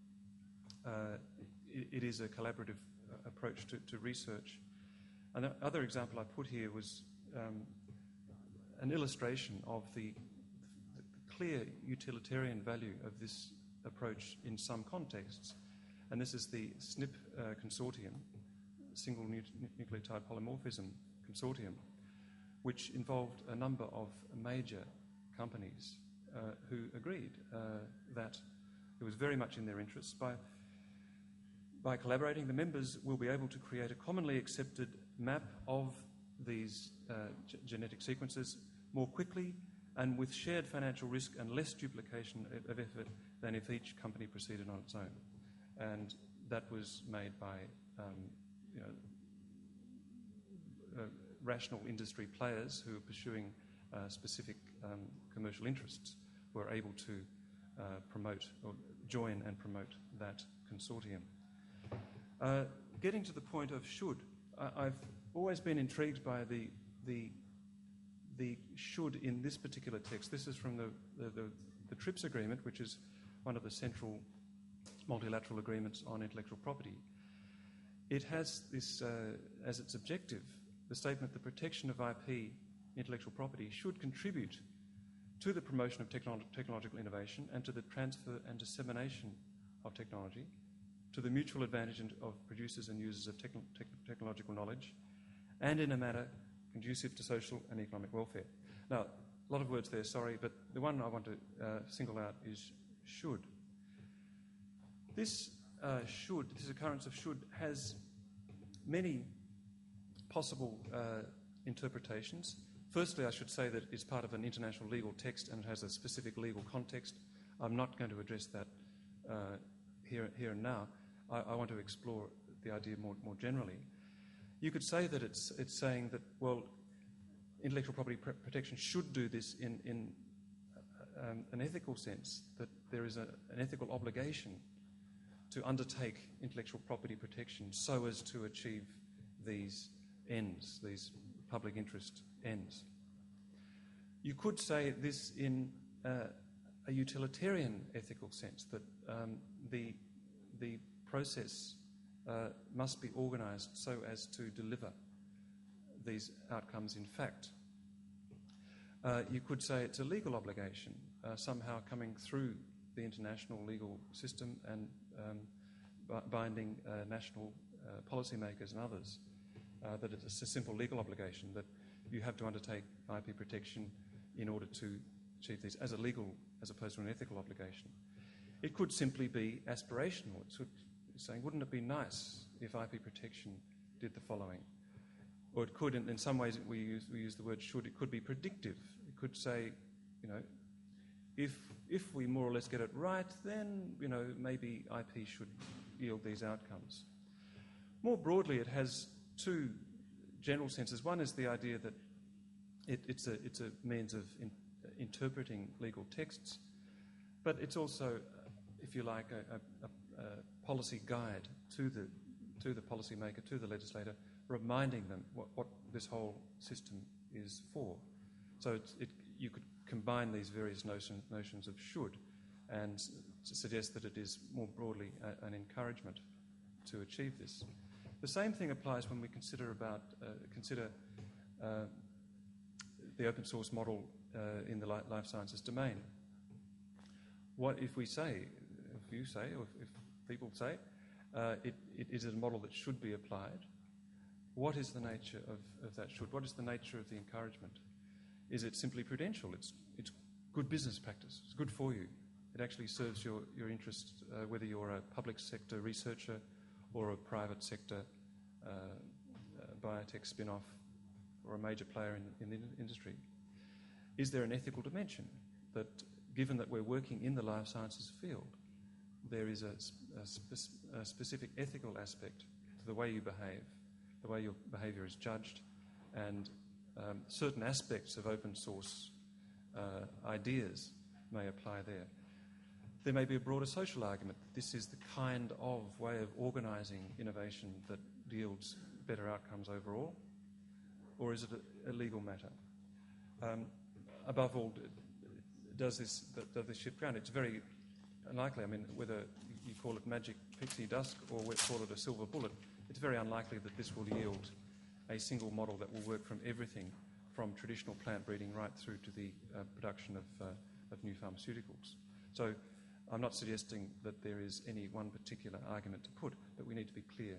it is a collaborative approach to research. Another example I put here was an illustration of the clear utilitarian value of this approach in some contexts. And this is the SNP consortium, Single Nucleotide Polymorphism Consortium, which involved a number of major companies who agreed that it was very much in their interests. By collaborating, the members will be able to create a commonly accepted map of these genetic sequences more quickly and with shared financial risk and less duplication of effort than if each company proceeded on its own. And that was made by rational industry players who are pursuing specific commercial interests, who are able to promote or join and promote that consortium. Getting to the point of should, I've always been intrigued by the should in this particular text. This is from the TRIPS agreement, which is one of the central multilateral agreements on intellectual property. It has this as its objective, the statement: the protection of IP, intellectual property, should contribute to the promotion of technological innovation and to the transfer and dissemination of technology, to the mutual advantage of producers and users of technological knowledge, and in a manner conducive to social and economic welfare. Now, a lot of words there, sorry, but the one I want to single out is should. This occurrence of should has many possible interpretations. Firstly, I should say that it's part of an international legal text and it has a specific legal context. I'm not going to address that here and now. I want to explore the idea more generally. You could say that it's saying that, well, intellectual property protection should do this in an ethical sense, that there is an ethical obligation to undertake intellectual property protection so as to achieve these ends, these public interest ends. You could say this in a utilitarian ethical sense, that the process must be organised so as to deliver these outcomes in fact. You could say it's a legal obligation, somehow coming through the international legal system and binding national policymakers and others, that it's a simple legal obligation, that you have to undertake IP protection in order to achieve these as a legal, as opposed to an ethical obligation. It could simply be aspirational. It's saying, wouldn't it be nice if IP protection did the following? Or it could, in some ways, we use the word should, it could be predictive. It could say, if we more or less get it right, then, maybe IP should yield these outcomes. More broadly, it has two general senses. One is the idea that it's a means of interpreting legal texts, but it's also, if you like, a policy guide to the policymaker, to the legislator, reminding them what this whole system is for. So you could combine these various notions of should and suggest that it is more broadly an encouragement to achieve this. The same thing applies when we consider the open source model in the life sciences domain. What if we say, if you say, or if people say, it is a model that should be applied? What is the nature of that should? What is the nature of the encouragement? Is it simply prudential? It's good business practice. It's good for you. It actually serves your interests, whether you're a public sector researcher or a private sector biotech spin-off or a major player in the industry. Is there an ethical dimension that, given that we're working in the life sciences field, there is a specific ethical aspect to the way you behave, the way your behaviour is judged, and certain aspects of open source ideas may apply there. There may be a broader social argument that this is the kind of way of organising innovation that yields better outcomes overall, or is it a legal matter? Above all, does this shift ground? It's very unlikely. I mean, whether you call it magic pixie dust or we call it a silver bullet, it's very unlikely that this will yield a single model that will work from everything from traditional plant breeding right through to the production of new pharmaceuticals. So I'm not suggesting that there is any one particular argument to put, but we need to be clear.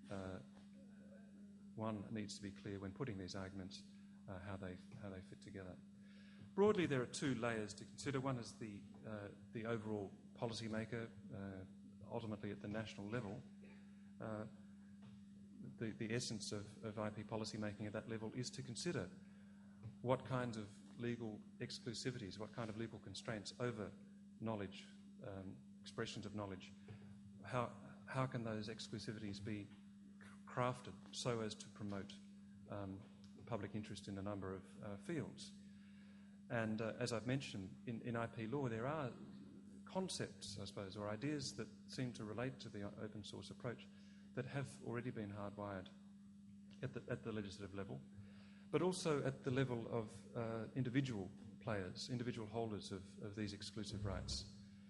One needs to be clear when putting these arguments how they fit together. Broadly, there are two layers to consider. One is the overall policymaker, ultimately at the national level. the essence of IP policy making at that level is to consider what kinds of legal exclusivities, what kind of legal constraints over knowledge, expressions of knowledge, how can those exclusivities be crafted so as to promote public interest in a number of fields. And as I've mentioned, in IP law there are concepts, I suppose, or ideas that seem to relate to the open source approach that have already been hardwired at the legislative level, but also at the level of individual players, individual holders of these exclusive rights.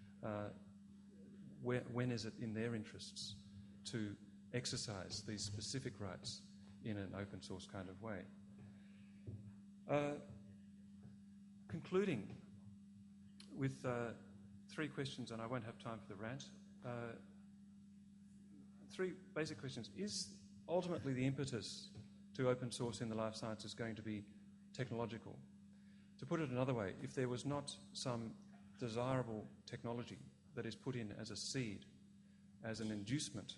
When is it in their interests to exercise these specific rights in an open source kind of way? Concluding with 3 questions, and I won't have time for the rant. 3 basic questions. Is ultimately the impetus to open source in the life sciences going to be technological? To put it another way, if there was not some desirable technology that is put in as a seed, as an inducement,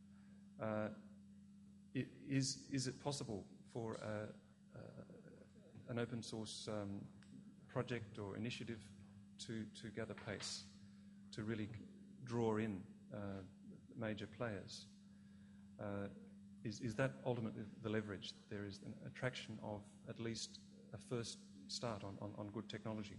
is it possible for an open source project or initiative to gather pace, to really draw in major players? Is that ultimately the leverage? There is an attraction of at least a first start on good technology.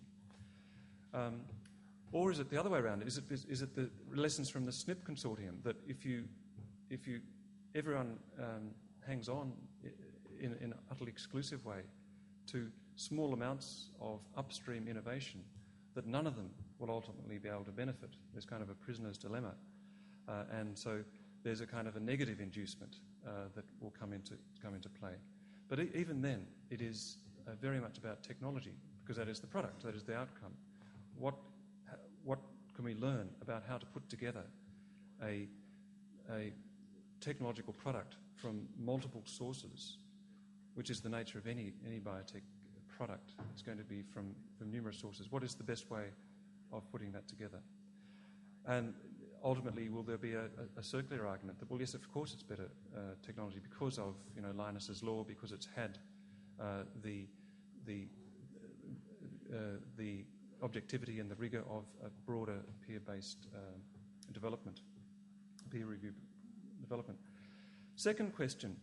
Or is it the other way around? Is it the lessons from the SNP consortium that if everyone hangs on in an utterly exclusive way to small amounts of upstream innovation, that none of them will ultimately be able to benefit? There's kind of a prisoner's dilemma, and so there's a kind of a negative inducement that will come into play. But even then, it is very much about technology, because that is the product, that is the outcome. What can we learn about how to put together a technological product from multiple sources, which is the nature of any biotech product? It's going to be from numerous sources. What is the best way of putting that together? And ultimately, will there be a circular argument that, well, yes, of course it's better technology because of Linus's law, because it's had the objectivity and the rigour of a broader peer-based development, peer review development. Second question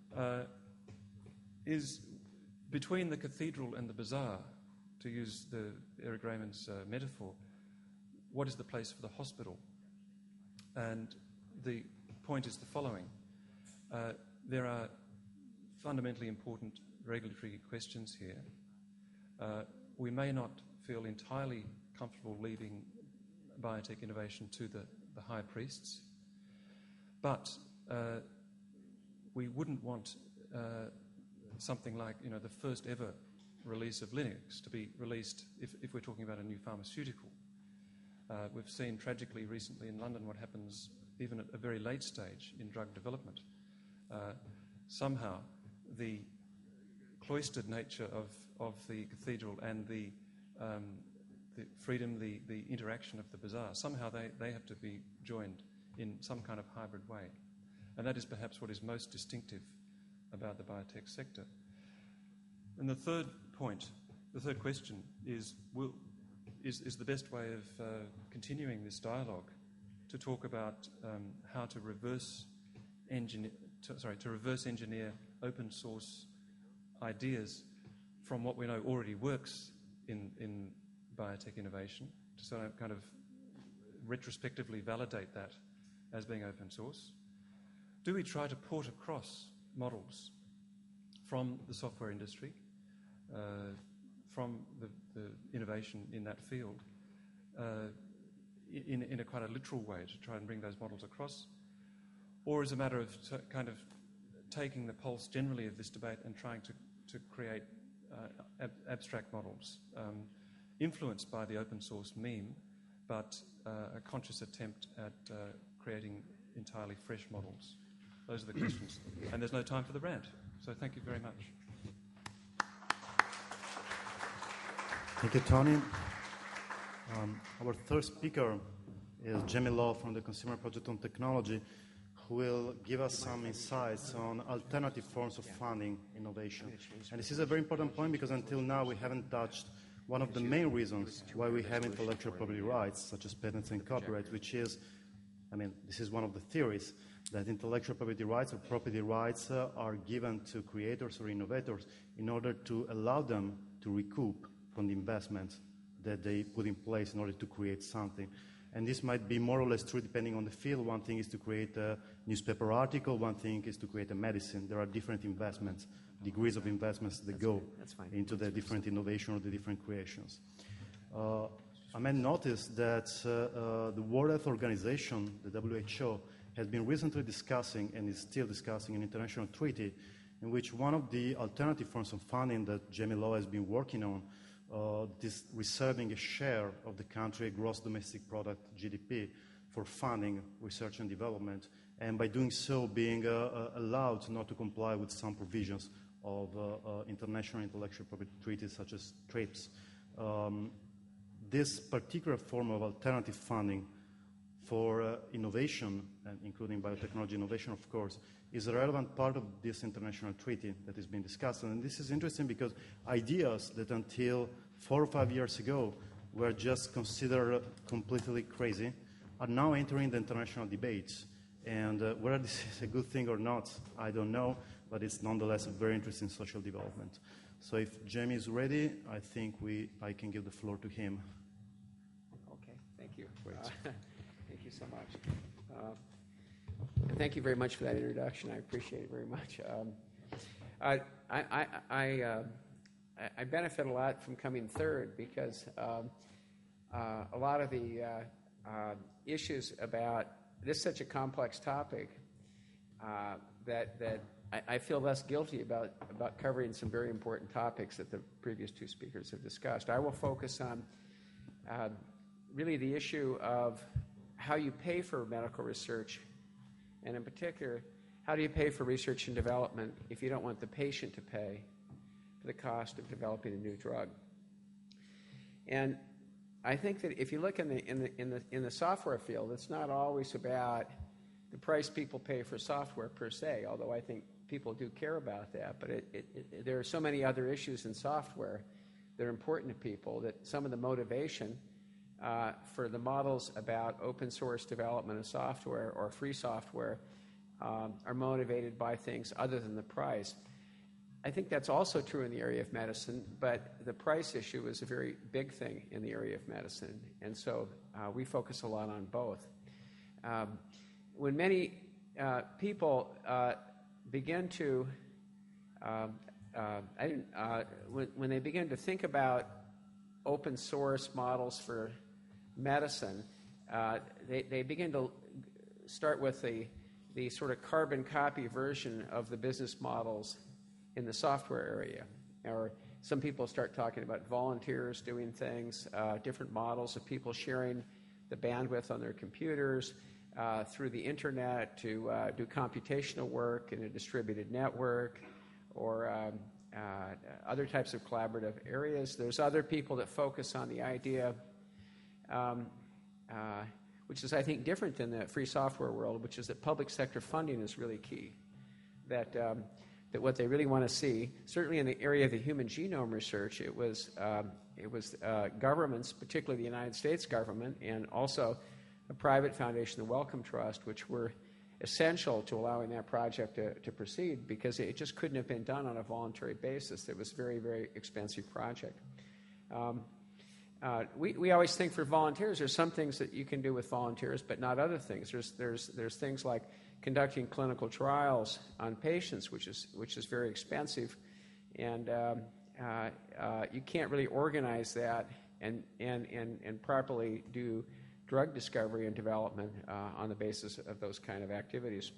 is, between the cathedral and the bazaar, to use Eric Raymond's metaphor, what is the place for the hospital? And the point is the following. There are fundamentally important regulatory questions here. We may not feel entirely comfortable leaving biotech innovation to the high priests, but we wouldn't want something like the first ever release of Linux to be released if we're talking about a new pharmaceutical. We've seen tragically recently in London what happens even at a very late stage in drug development. Somehow the cloistered nature of the cathedral and the freedom, the interaction of the bazaar, somehow they have to be joined in some kind of hybrid way. And that is perhaps what is most distinctive about the biotech sector. And the third question is the best way of continuing this dialogue to talk about how to reverse engineer open source ideas from what we know already works in biotech innovation, to sort of kind of retrospectively validate that as being open source. Do we try to port across models from the software industry, from the innovation in that field, in a quite a literal way, to try and bring those models across? Or is it a matter of kind of taking the pulse generally of this debate and trying to create abstract models, influenced by the open source meme, but a conscious attempt at creating entirely fresh models? Those are the questions. And there's no time for the rant, so thank you very much. Thank you, Tony. Our third speaker is Jamie Law from the Consumer Project on Technology, who will give us some insights on alternative forms of funding innovation. And this is a very important point because until now we haven't touched one of the main reasons why we have intellectual property rights, such as patents and copyright, which is, this is one of the theories, that intellectual property rights or property rights are given to creators or innovators in order to allow them to recoup from the investment that they put in place in order to create something. And this might be more or less true depending on the field. One thing is to create a newspaper article, one thing is to create a medicine. There are different investments, degrees of investments that go into the different innovation or the different creations. I may notice that the World Health Organization, the WHO, has been recently discussing and is still discussing an international treaty in which one of the alternative forms of funding that Jamie Lowe has been working on, this reserving a share of the country gross domestic product, GDP, for funding research and development, and by doing so being allowed not to comply with some provisions of international intellectual property treaties such as TRIPS. This particular form of alternative funding for innovation, and including biotechnology innovation, of course, is a relevant part of this international treaty that is being discussed. And this is interesting because ideas that until 4 or 5 years ago were just considered completely crazy are now entering the international debates. And whether this is a good thing or not, I don't know, but it's nonetheless a very interesting social development. So if Jamie is ready, I think I can give the floor to him. Okay, thank you. Thank you so much. And thank you very much for that introduction. I appreciate it very much. I benefit a lot from coming third because a lot of the issues about this is such a complex topic that I feel less guilty about covering some very important topics that the previous two speakers have discussed. I will focus on really the issue of how you pay for medical research, and in particular, how do you pay for research and development if you don't want the patient to pay for the cost of developing a new drug? And I think that if you look in the software field, it's not always about the price people pay for software per se, although I think people do care about that. But there are so many other issues in software that are important to people that some of the motivation for the models about open source development of software or free software are motivated by things other than the price. I think that's also true in the area of medicine, but the price issue is a very big thing in the area of medicine, and so we focus a lot on both. When many people begin to when they begin to think about open source models for medicine, they begin to start with the sort of carbon copy version of the business models in the software area. Or some people start talking about volunteers doing things, different models of people sharing the bandwidth on their computers through the internet to do computational work in a distributed network, or other types of collaborative areas. There's other people that focus on the idea, which is, I think, different than the free software world, which is that public sector funding is really key. That what they really want to see, certainly in the area of the human genome research, it was governments, particularly the United States government, and also a private foundation, the Wellcome Trust, which were essential to allowing that project to proceed, because it just couldn't have been done on a voluntary basis. It was a very, very expensive project. We always think for volunteers, there's some things that you can do with volunteers, but not other things. There's things like conducting clinical trials on patients, which is very expensive, and you can't really organize that and properly do drug discovery and development on the basis of those kind of activities.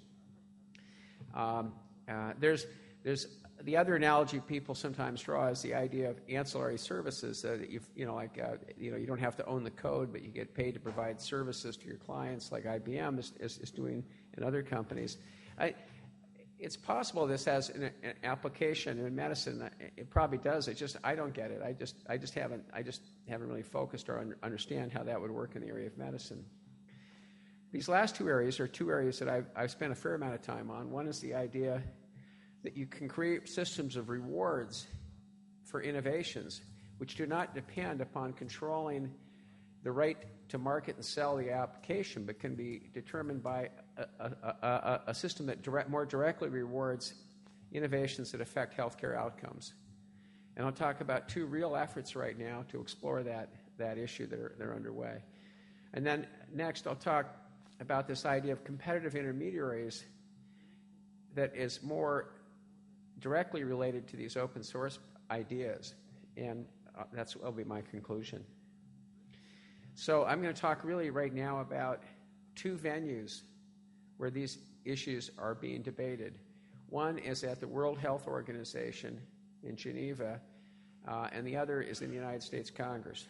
There's the other analogy people sometimes draw is the idea of ancillary services. That you don't have to own the code, but you get paid to provide services to your clients, like IBM is doing in other companies. It's possible this has an application in medicine. It probably does. I don't get it. I just haven't really focused or understand how that would work in the area of medicine. These last two areas are two areas that I've spent a fair amount of time on. One is the idea that you can create systems of rewards for innovations which do not depend upon controlling the right to market and sell the application, but can be determined by a system that more directly rewards innovations that affect healthcare outcomes. And I'll talk about two real efforts right now to explore that issue that are underway. And then next I'll talk about this idea of competitive intermediaries that is more directly related to these open source ideas. And that'll be my conclusion. So I'm going to talk really right now about two venues where these issues are being debated. One is at the World Health Organization in Geneva, and the other is in the United States Congress.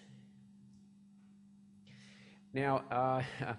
Now,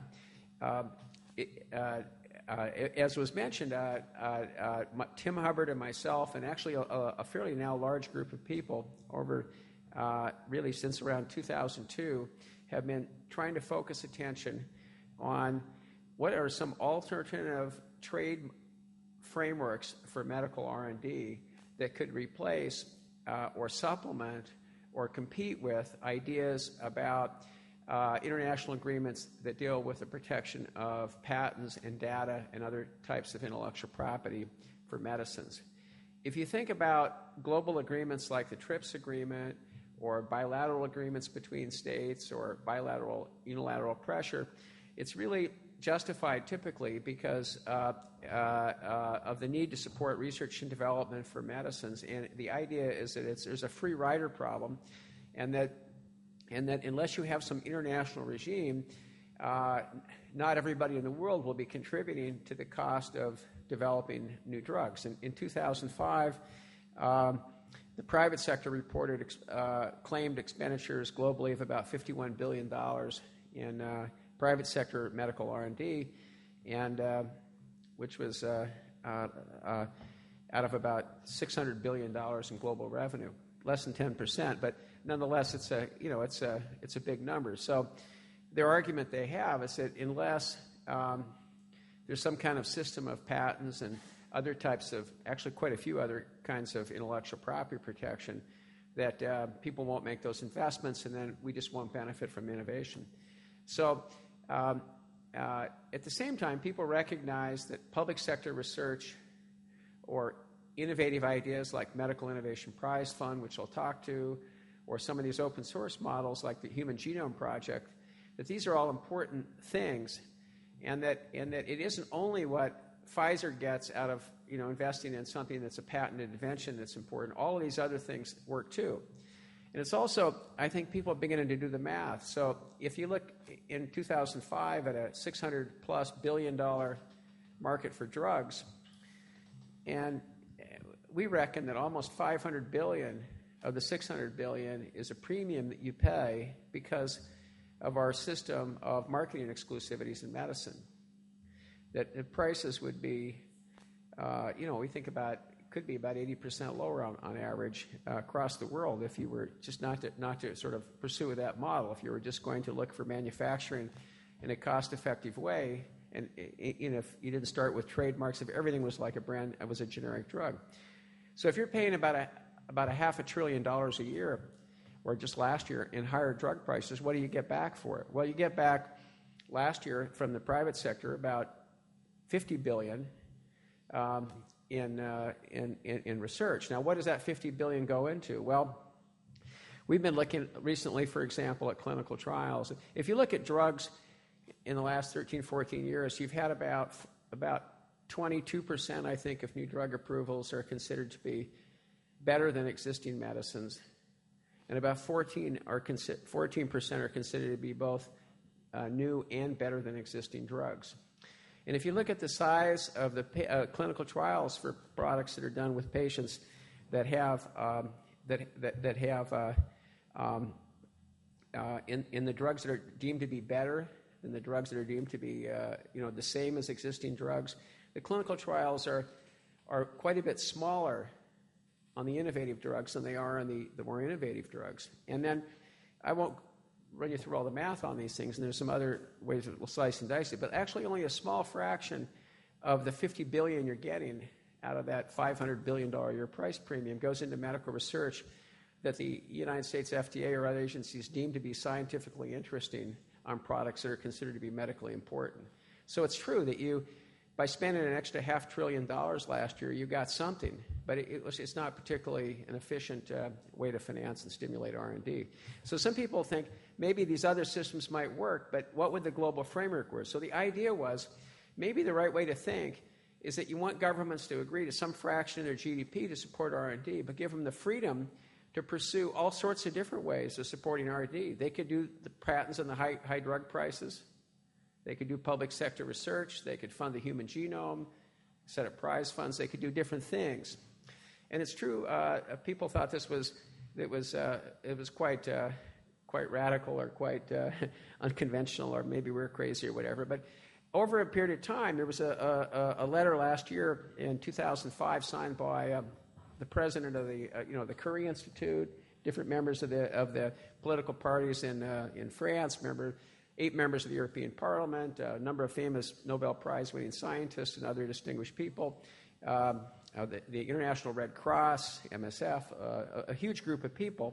as was mentioned, Tim Hubbard and myself, and actually a fairly now large group of people over really since around 2002, have been trying to focus attention on what are some alternative trade frameworks for medical R&D that could replace or supplement or compete with ideas about international agreements that deal with the protection of patents and data and other types of intellectual property for medicines. If you think about global agreements like the TRIPS agreement or bilateral agreements between states or bilateral unilateral pressure, it's really justified typically because of the need to support research and development for medicines. And the idea is that there's a free rider problem, and that unless you have some international regime, not everybody in the world will be contributing to the cost of developing new drugs. In 2005, the private sector reported claimed expenditures globally of about $51 billion in private sector medical R&D, and which was out of about $600 billion in global revenue, less than 10%, but nonetheless, it's a big number. So their argument they have is that unless there's some kind of system of patents and other types of, actually quite a few other kinds of intellectual property protection, that people won't make those investments, and then we just won't benefit from innovation. So at the same time, people recognize that public sector research or innovative ideas like Medical Innovation Prize Fund, which I'll talk to, or some of these open source models like the Human Genome Project, that these are all important things, and that it isn't only what Pfizer gets out of investing in something that's a patented invention that's important. All of these other things work too. And it's also, I think people are beginning to do the math. So if you look in 2005 at a $600+ billion market for drugs, and we reckon that almost $500 billion of the $600 billion is a premium that you pay because of our system of marketing exclusivities in medicine. That the prices would be, we think about, could be about 80% lower on average across the world if you were just not to sort of pursue that model. If you were just going to look for manufacturing in a cost-effective way, and if you didn't start with trademarks, if everything was like it was a generic drug. So if you're paying about a $500 billion a year, or just last year, in higher drug prices, what do you get back for it? Well, you get back last year from the private sector about $50 billion in research. Now, what does that $50 billion go into? Well, we've been looking recently, for example, at clinical trials. If you look at drugs in the last 13, 14 years, you've had about 22%, I think, of new drug approvals are considered to be better than existing medicines, and about 14% are considered to be both new and better than existing drugs. And if you look at the size of the clinical trials for products that are done with patients that have in the drugs that are deemed to be better than the drugs that are deemed to be the same as existing drugs, the clinical trials are quite a bit smaller on the innovative drugs than they are on the more innovative drugs. And then I won't run you through all the math on these things, and there's some other ways that we'll slice and dice it, but actually only a small fraction of the $50 billion you're getting out of that $500 billion a year price premium goes into medical research that the United States FDA or other agencies deem to be scientifically interesting on products that are considered to be medically important. So it's true that by spending an extra $500 billion last year, you got something, but it's not particularly an efficient way to finance and stimulate R&D. So some people think maybe these other systems might work, but what would the global framework work? So the idea was maybe the right way to think is that you want governments to agree to some fraction of their GDP to support R&D, but give them the freedom to pursue all sorts of different ways of supporting R&D. They could do the patents on the high drug prices. They could do public sector research. They could fund the human genome, set up prize funds. They could do different things. And it's true, people thought it was quite radical or quite unconventional, or maybe we're crazy or whatever. But over a period of time, there was a letter last year in 2005 signed by the president of the Curie Institute, different members of the political parties in France, 8 members of the European Parliament, a number of famous Nobel Prize-winning scientists and other distinguished people, the International Red Cross, MSF, a huge group of people,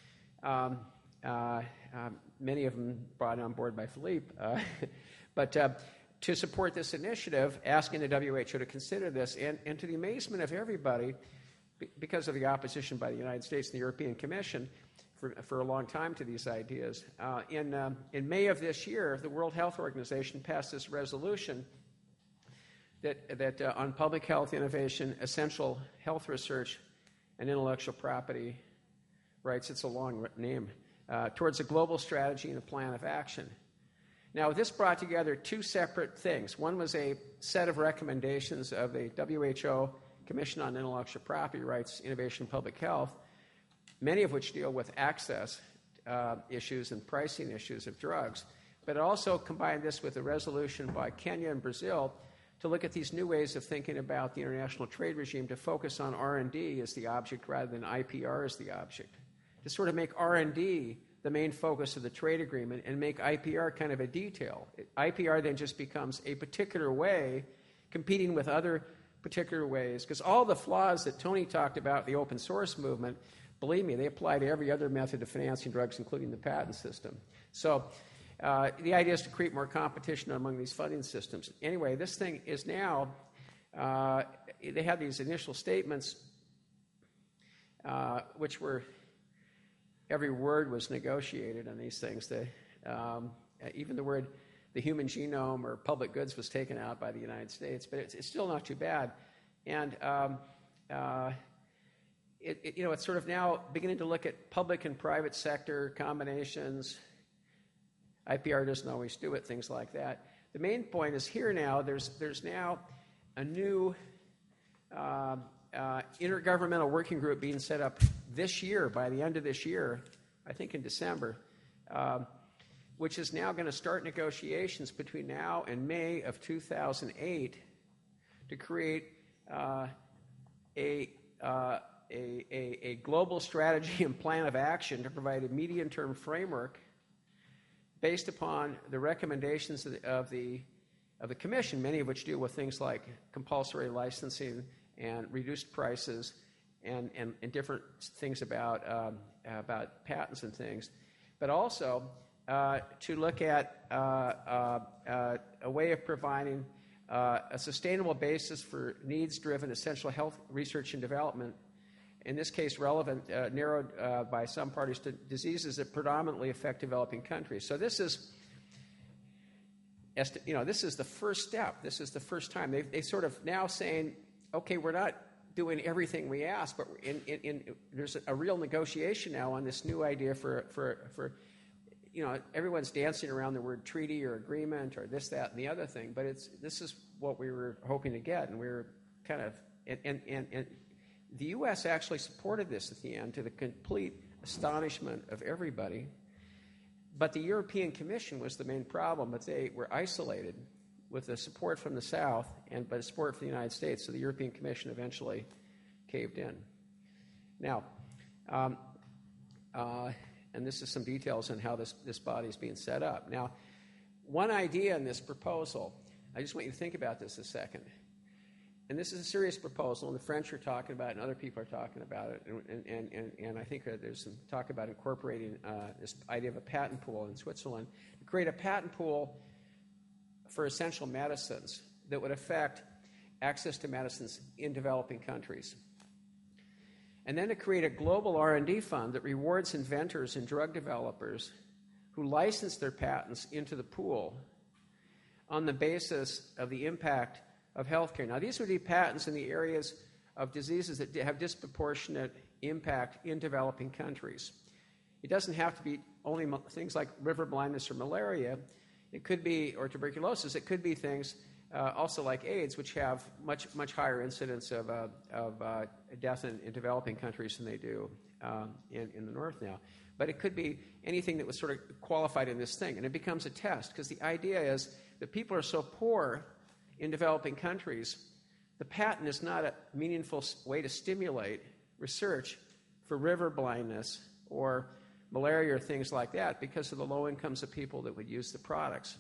many of them brought on board by Philippe, but to support this initiative, asking the WHO to consider this, and to the amazement of everybody, because of the opposition by the United States and the European Commission, for a long time to these ideas. In May of this year, the World Health Organization passed this resolution that on public health innovation, essential health research, and intellectual property rights, it's a long name, towards a global strategy and a plan of action. Now, this brought together 2 separate things. One was a set of recommendations of the WHO Commission on Intellectual Property Rights, Innovation, and Public Health, many of which deal with access issues and pricing issues of drugs. But it also combined this with a resolution by Kenya and Brazil to look at these new ways of thinking about the international trade regime, to focus on R&D as the object rather than IPR as the object, to sort of make R&D the main focus of the trade agreement and make IPR kind of a detail. IPR then just becomes a particular way competing with other particular ways, because all the flaws that Tony talked about, the open source movement, believe me, they apply to every other method of financing drugs, including the patent system. So the idea is to create more competition among these funding systems. Anyway, this thing is now, they had these initial statements, which were, every word was negotiated on these things. Even the word the human genome or public goods was taken out by the United States, but it's still not too bad. And it's sort of now beginning to look at public and private sector combinations. IPR doesn't always do it, things like that. The main point is here now, there's now a new intergovernmental working group being set up this year, by the end of this year, I think in December, which is now going to start negotiations between now and May of 2008 to create a global strategy and plan of action to provide a medium-term framework based upon the recommendations of the Commission, many of which deal with things like compulsory licensing and reduced prices and different things about patents and things, but also to look at a way of providing a sustainable basis for needs-driven essential health research and development, in this case relevant, narrowed by some parties to diseases that predominantly affect developing countries. So this is, this is the first step. This is the first time. They sort of now saying, okay, we're not doing everything we asked, but there's a real negotiation now on this new idea for everyone's dancing around the word treaty or agreement or this, that, and the other thing, but this is what we were hoping to get, and we were kind of, and the U.S. actually supported this at the end to the complete astonishment of everybody, but the European Commission was the main problem, but they were isolated with the support from the South and by the support from the United States, so the European Commission eventually caved in. Now, And this is some details on how this body is being set up. Now, one idea in this proposal, I just want you to think about this a second. And this is a serious proposal, and the French are talking about it, and other people are talking about it. And I think there's some talk about incorporating this idea of a patent pool in Switzerland to create a patent pool for essential medicines that would affect access to medicines in developing countries. And then to create a global R&D fund that rewards inventors and drug developers who license their patents into the pool on the basis of the impact of healthcare. Now, these would be patents in the areas of diseases that have disproportionate impact in developing countries. It doesn't have to be only things like river blindness or malaria. It could be, or tuberculosis. It could be things also like AIDS, which have much higher incidence of death in developing countries than they do in the north now. But it could be anything that was sort of qualified in this thing. And it becomes a test, because the idea is that people are so poor in developing countries, the patent is not a meaningful way to stimulate research for river blindness or malaria or things like that, because of the low incomes of people that would use the products.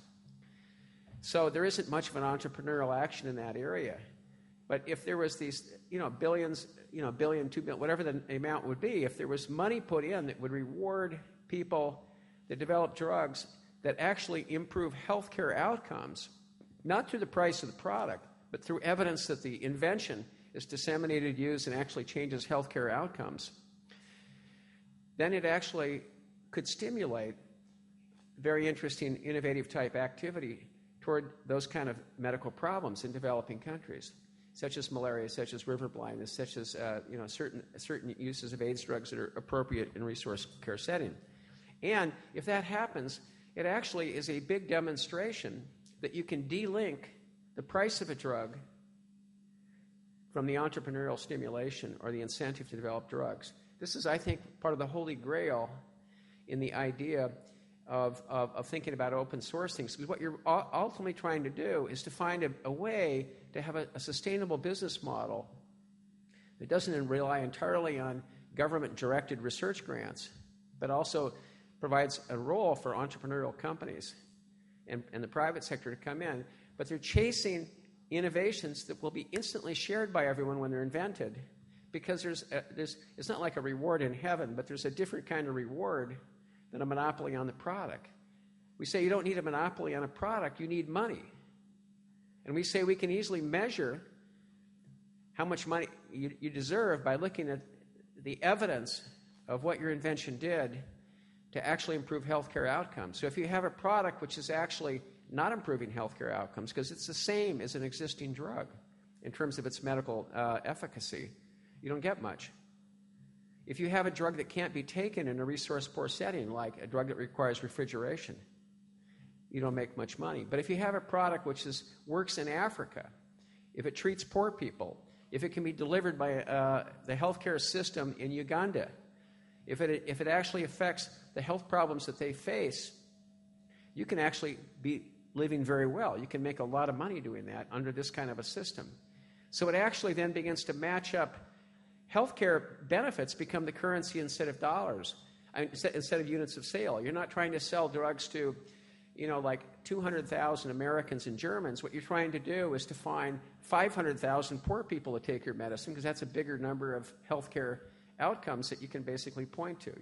So there isn't much of an entrepreneurial action in that area. But if there was these, billions, billion, 2 billion, whatever the amount would be, if there was money put in that would reward people that develop drugs that actually improve healthcare outcomes, not through the price of the product, but through evidence that the invention is disseminated, used, and actually changes healthcare outcomes, then it actually could stimulate very interesting, innovative type activity toward those kind of medical problems in developing countries, such as malaria, such as river blindness, such as certain uses of AIDS drugs that are appropriate in resource care setting. And if that happens, it actually is a big demonstration that you can de-link the price of a drug from the entrepreneurial stimulation or the incentive to develop drugs. This is, I think, part of the holy grail in the idea of thinking about open source things. Because what you're ultimately trying to do is to find a way to have a sustainable business model that doesn't rely entirely on government-directed research grants, but also provides a role for entrepreneurial companies and the private sector to come in. But they're chasing innovations that will be instantly shared by everyone when they're invented, because it's not like a reward in heaven, but there's a different kind of reward than a monopoly on the product. We say you don't need a monopoly on a product, you need money. And we say we can easily measure how much money you deserve by looking at the evidence of what your invention did to actually improve healthcare outcomes. So if you have a product which is actually not improving healthcare outcomes, because it's the same as an existing drug in terms of its medical efficacy, you don't get much. If you have a drug that can't be taken in a resource-poor setting, like a drug that requires refrigeration, you don't make much money. But if you have a product which works in Africa, if it treats poor people, if it can be delivered by the healthcare system in Uganda, if it actually affects the health problems that they face, you can actually be living very well. You can make a lot of money doing that under this kind of a system. So it actually then begins to match up. Healthcare benefits become the currency instead of dollars, instead of units of sale. You're not trying to sell drugs to, like 200,000 Americans and Germans. What you're trying to do is to find 500,000 poor people to take your medicine, because that's a bigger number of healthcare outcomes that you can basically point to.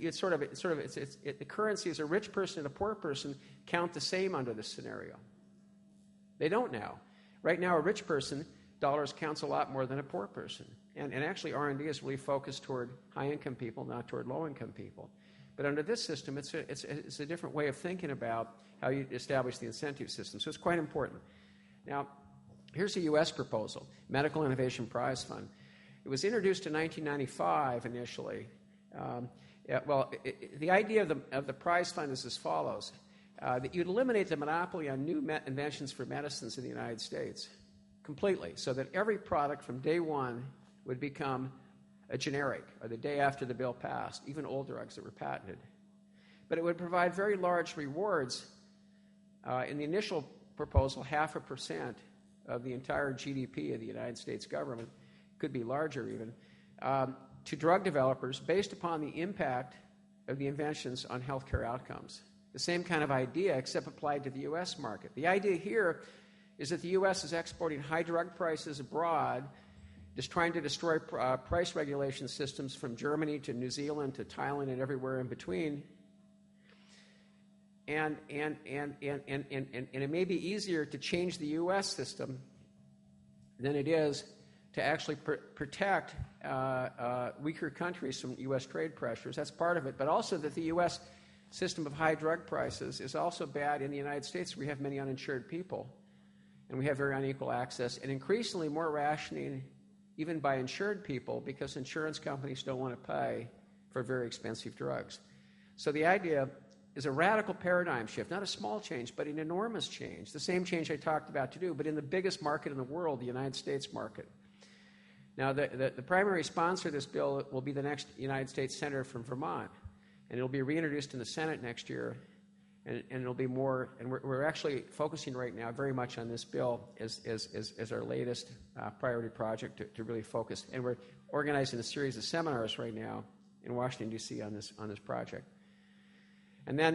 The currency as a rich person and a poor person count the same under this scenario. They don't now. Right now, a rich person, dollars counts a lot more than a poor person. And actually, R&D is really focused toward high-income people, not toward low-income people. But under this system, it's a different way of thinking about how you establish the incentive system. So it's quite important. Now, here's a U.S. proposal, Medical Innovation Prize Fund. It was introduced in 1995 initially. The idea of the prize fund is as follows, that you'd eliminate the monopoly on new inventions for medicines in the United States completely, so that every product from day one would become a generic, or the day after the bill passed, even old drugs that were patented. But it would provide very large rewards. In the initial proposal, 0.5% of the entire GDP of the United States government, could be larger even, to drug developers based upon the impact of the inventions on healthcare outcomes. The same kind of idea, except applied to the U.S. market. The idea here is that the U.S. is exporting high drug prices abroad, just trying to destroy price regulation systems from Germany to New Zealand to Thailand and everywhere in between. And it may be easier to change the U.S. system than it is to actually protect weaker countries from U.S. trade pressures. That's part of it. But also that the U.S. system of high drug prices is also bad in the United States. We have many uninsured people, and we have very unequal access, and increasingly more rationing even by insured people because insurance companies don't want to pay for very expensive drugs. So the idea is a radical paradigm shift, not a small change, but an enormous change, the same change I talked about to do, but in the biggest market in the world, the United States market. Now, the primary sponsor of this bill will be the next United States Senator from Vermont, and it'll be reintroduced in the Senate next year, and it'll be more, and we're actually focusing right now very much on this bill as our latest priority project to really focus. And we're organizing a series of seminars right now in Washington, D.C. on this project. And then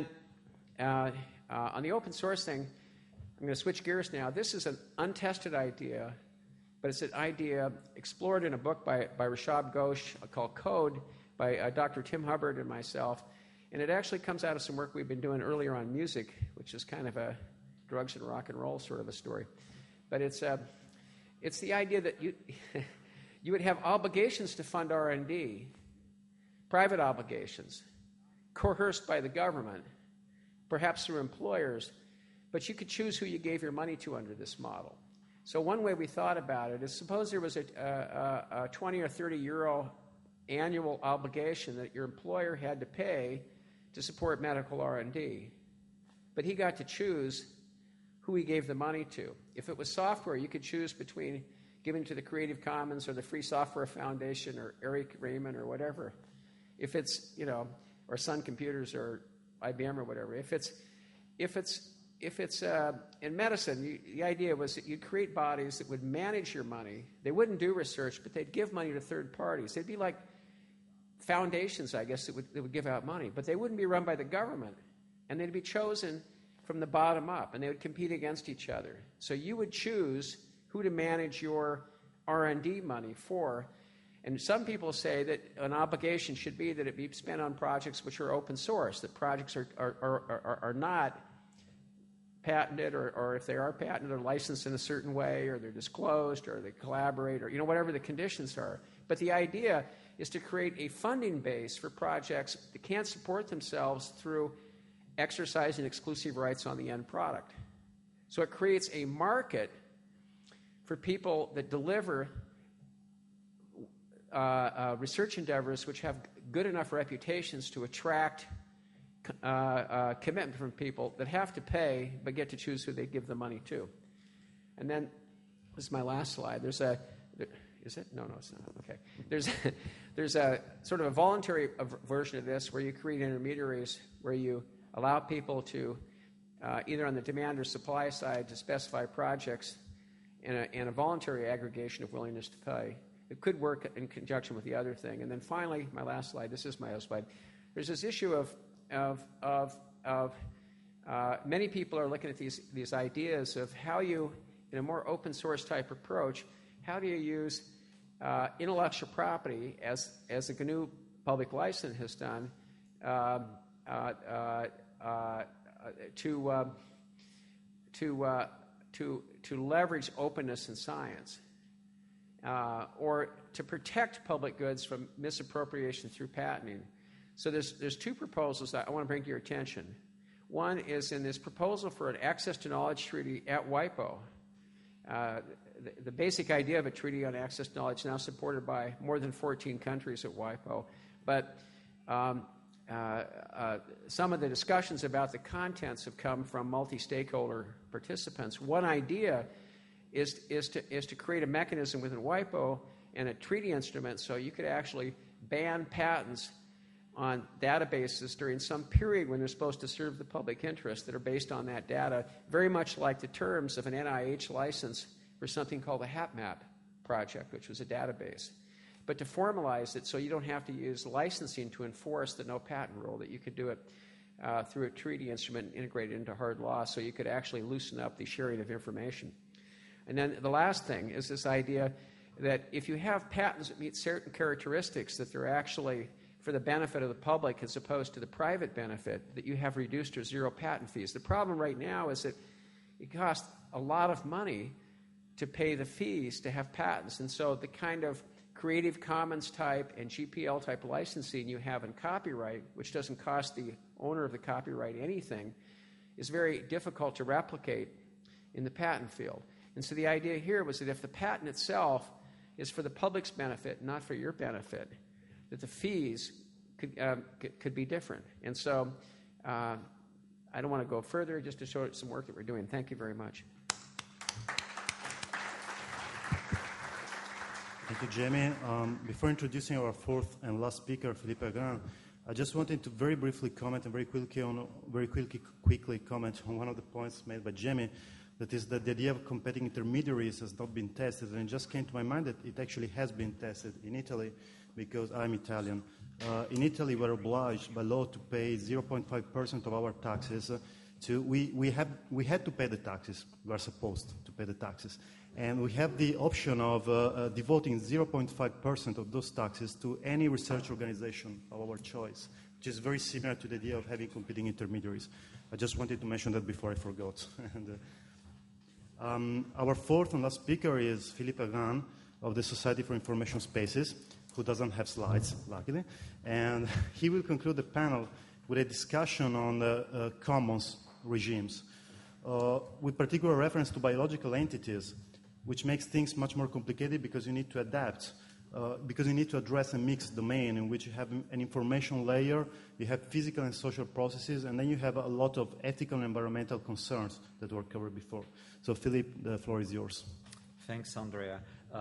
on the open source thing, I'm going to switch gears now. This is an untested idea, but it's an idea explored in a book by Rashab Ghosh called Code by Dr. Tim Hubbard and myself. And it actually comes out of some work we've been doing earlier on music, which is kind of a drugs and rock and roll sort of a story. But it's the idea that you would have obligations to fund R&D, private obligations, coerced by the government, perhaps through employers, but you could choose who you gave your money to under this model. So one way we thought about it is suppose there was a 20 or 30 euro annual obligation that your employer had to pay to support medical R&D, but he got to choose who he gave the money to. If it was software, you could choose between giving to the Creative Commons or the Free Software Foundation or Eric Raymond or whatever. If it's, or Sun Computers or IBM or whatever. If it's in medicine, the idea was that you'd create bodies that would manage your money. They wouldn't do research, but they'd give money to third parties. They'd be like foundations, I guess, that would give out money, but they wouldn't be run by the government, and they'd be chosen from the bottom up, and they would compete against each other. So you would choose who to manage your R&D money for, and some people say that an obligation should be that it be spent on projects which are open source, that projects are not patented, or if they are patented, they're licensed in a certain way, or they're disclosed, or they collaborate, or whatever the conditions are. But the idea is to create a funding base for projects that can't support themselves through exercising exclusive rights on the end product. So it creates a market for people that deliver research endeavors which have good enough reputations to attract commitment from people that have to pay but get to choose who they give the money to. And then, this is my last slide. Is it? No, it's not. Okay. There's a sort of a voluntary version of this where you create intermediaries where you allow people to either on the demand or supply side to specify projects and a voluntary aggregation of willingness to pay. It could work in conjunction with the other thing. And then finally, my last slide. This is my last slide. There's this issue of many people are looking at these ideas of how you, in a more open source type approach, how do you use intellectual property as the GNU public license has done to leverage openness in science, or to protect public goods from misappropriation through patenting. So there's two proposals that I want to bring to your attention. One is in this proposal for an access to knowledge treaty at WIPO. The basic idea of a treaty on access to knowledge is now supported by more than 14 countries at WIPO. But some of the discussions about the contents have come from multi-stakeholder participants. One idea is to create a mechanism within WIPO and a treaty instrument so you could actually ban patents on databases during some period when they're supposed to serve the public interest that are based on that data, very much like the terms of an NIH license for something called the HapMap project, which was a database. but to formalize it so you don't have to use licensing to enforce the no patent rule, that you could do it through a treaty instrument integrated into hard law, so you could actually loosen up the sharing of information. And then the last thing is this idea that if you have patents that meet certain characteristics, that they're actually for the benefit of the public as opposed to the private benefit, that you have reduced or zero patent fees. The problem right now is that it costs a lot of money to pay the fees to have patents. And so the kind of Creative Commons type and GPL type licensing you have in copyright, which doesn't cost the owner of the copyright anything, is very difficult to replicate in the patent field. And so the idea here was that if the patent itself is for the public's benefit, not for your benefit, that the fees could be different. And so I don't want to go further, just to show some work that we're doing. Thank you very much. Thank you, Jamie. Before introducing our fourth and last speaker, Philippe Agrin, I just wanted to very briefly comment and very quickly comment on one of the points made by Jamie. That is that the idea of competing intermediaries has not been tested, and it just came to my mind that it actually has been tested in Italy, because I'm Italian. In Italy, we're obliged by law to pay 0.5% of our taxes. We had to pay the taxes. We are supposed to pay the taxes. And we have the option of devoting 0.5% of those taxes to any research organization of our choice, which is very similar to the idea of having competing intermediaries. I just wanted to mention that before I forgot. And, our fourth and last speaker is Philippe Agrin of the Society for Information Spaces, who doesn't have slides, luckily. And he will conclude the panel with a discussion on commons regimes, with particular reference to biological entities, which makes things much more complicated because you need to adapt, because you need to address a mixed domain in which you have an information layer, you have physical and social processes, and then you have a lot of ethical and environmental concerns that were covered before. So, Philippe, the floor is yours. Thanks, Andrea.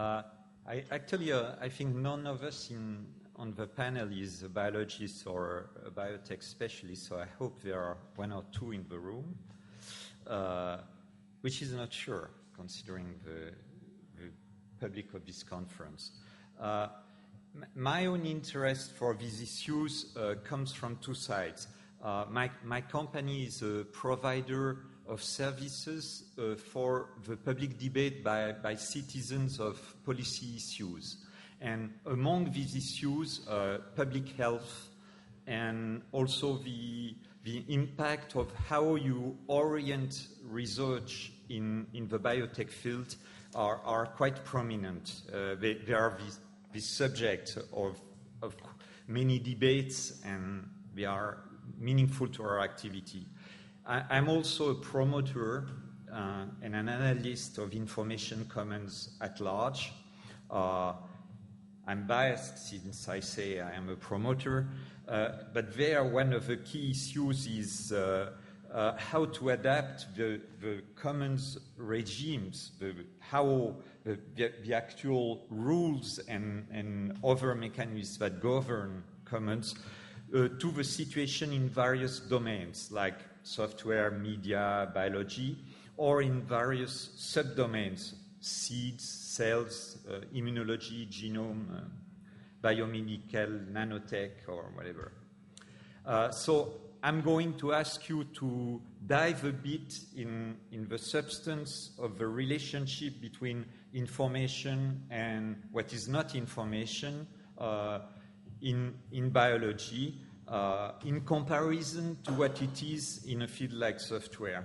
I think none of us on the panel is a biologist or a biotech specialist, so I hope there are one or two in the room, which is not sure, considering the public of this conference. My own interest for these issues comes from two sides. My company is a provider of services for the public debate by citizens of policy issues. And among these issues, public health and also the impact of how you orient research in the biotech field are quite prominent. They are the subject of many debates, and they are meaningful to our activity. I'm also a promoter and an analyst of information commons at large. I'm biased since I say I am a promoter, but there one of the key issues is how to adapt the commons regimes, how the actual rules and other mechanisms that govern commons to the situation in various domains like software, media, biology, or in various subdomains, seeds, cells, immunology, genome, biomedical, nanotech, or whatever. So I'm going to ask you to dive a bit in the substance of the relationship between information and what is not information in biology, in comparison to what it is in a field like software.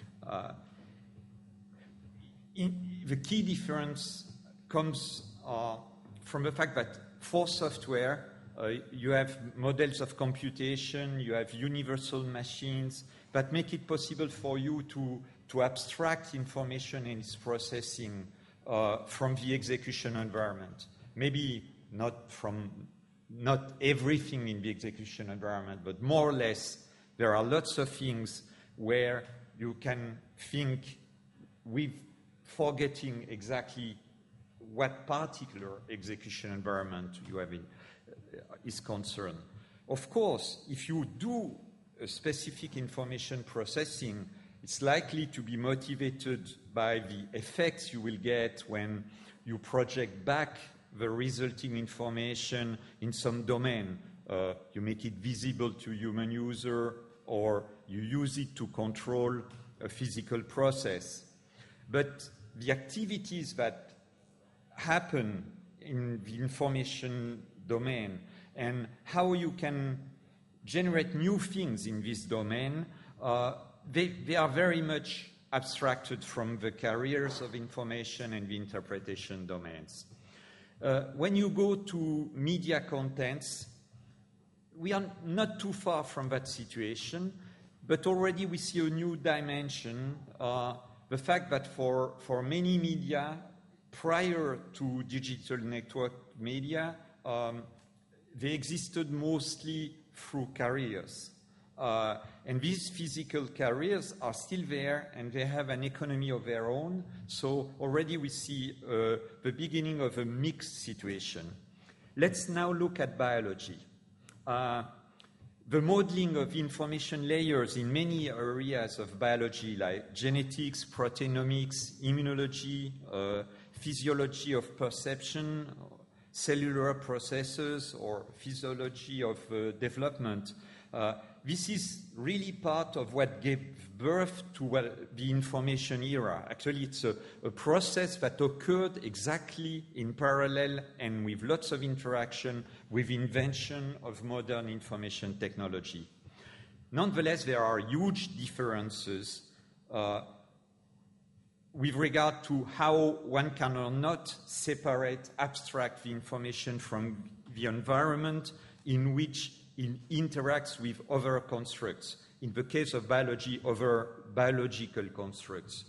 The key difference comes from the fact that for software, you have models of computation, you have universal machines that make it possible for you to abstract information and its processing from the execution environment. Maybe not everything in the execution environment, but more or less there are lots of things where you can think with forgetting exactly what particular execution environment you have is concerned. Of course, if you do a specific information processing, it's likely to be motivated by the effects you will get when you project back the resulting information in some domain. You make it visible to human user, or you use it to control a physical process. But the activities that happen in the information domain and how you can generate new things in this domain, they are very much abstracted from the carriers of information and the interpretation domains. When you go to media contents, we are not too far from that situation, but already we see a new dimension, the fact that for many media, prior to digital network media, they existed mostly through carriers. And these physical carriers are still there, and they have an economy of their own. So already we see the beginning of a mixed situation. Let's now look at biology. The modeling of information layers in many areas of biology, like genetics, proteinomics, immunology, physiology of perception, cellular processes, or physiology of development, this is really part of what gave birth to the information era. Actually, it's a process that occurred exactly in parallel and with lots of interaction with invention of modern information technology. Nonetheless, there are huge differences with regard to how one can or not separate, abstract the information from the environment in which it interacts with other constructs. In the case of biology, other biological constructs.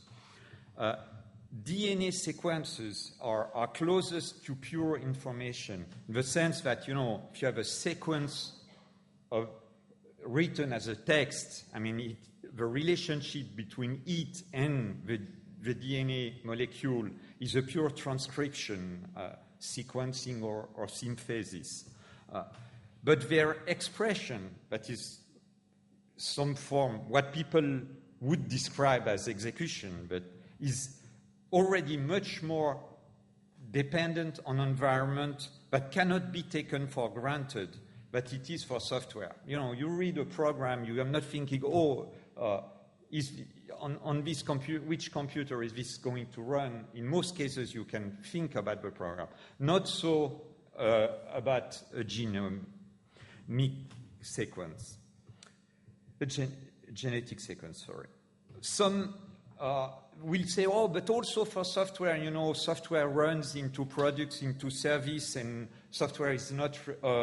DNA sequences are closest to pure information, in the sense that, if you have a sequence written as a text, the relationship between it and the DNA molecule is a pure transcription, sequencing or synthesis. But their expression, that is some form, what people would describe as execution, but is already much more dependent on environment, but cannot be taken for granted, but it is for software. You read a program, you are not thinking, is on this computer, which computer is this going to run? In most cases, you can think about the program. Not so about a genome sequence, a genetic sequence, sorry. Some will say, but also for software, software runs into products, into service, and software is not,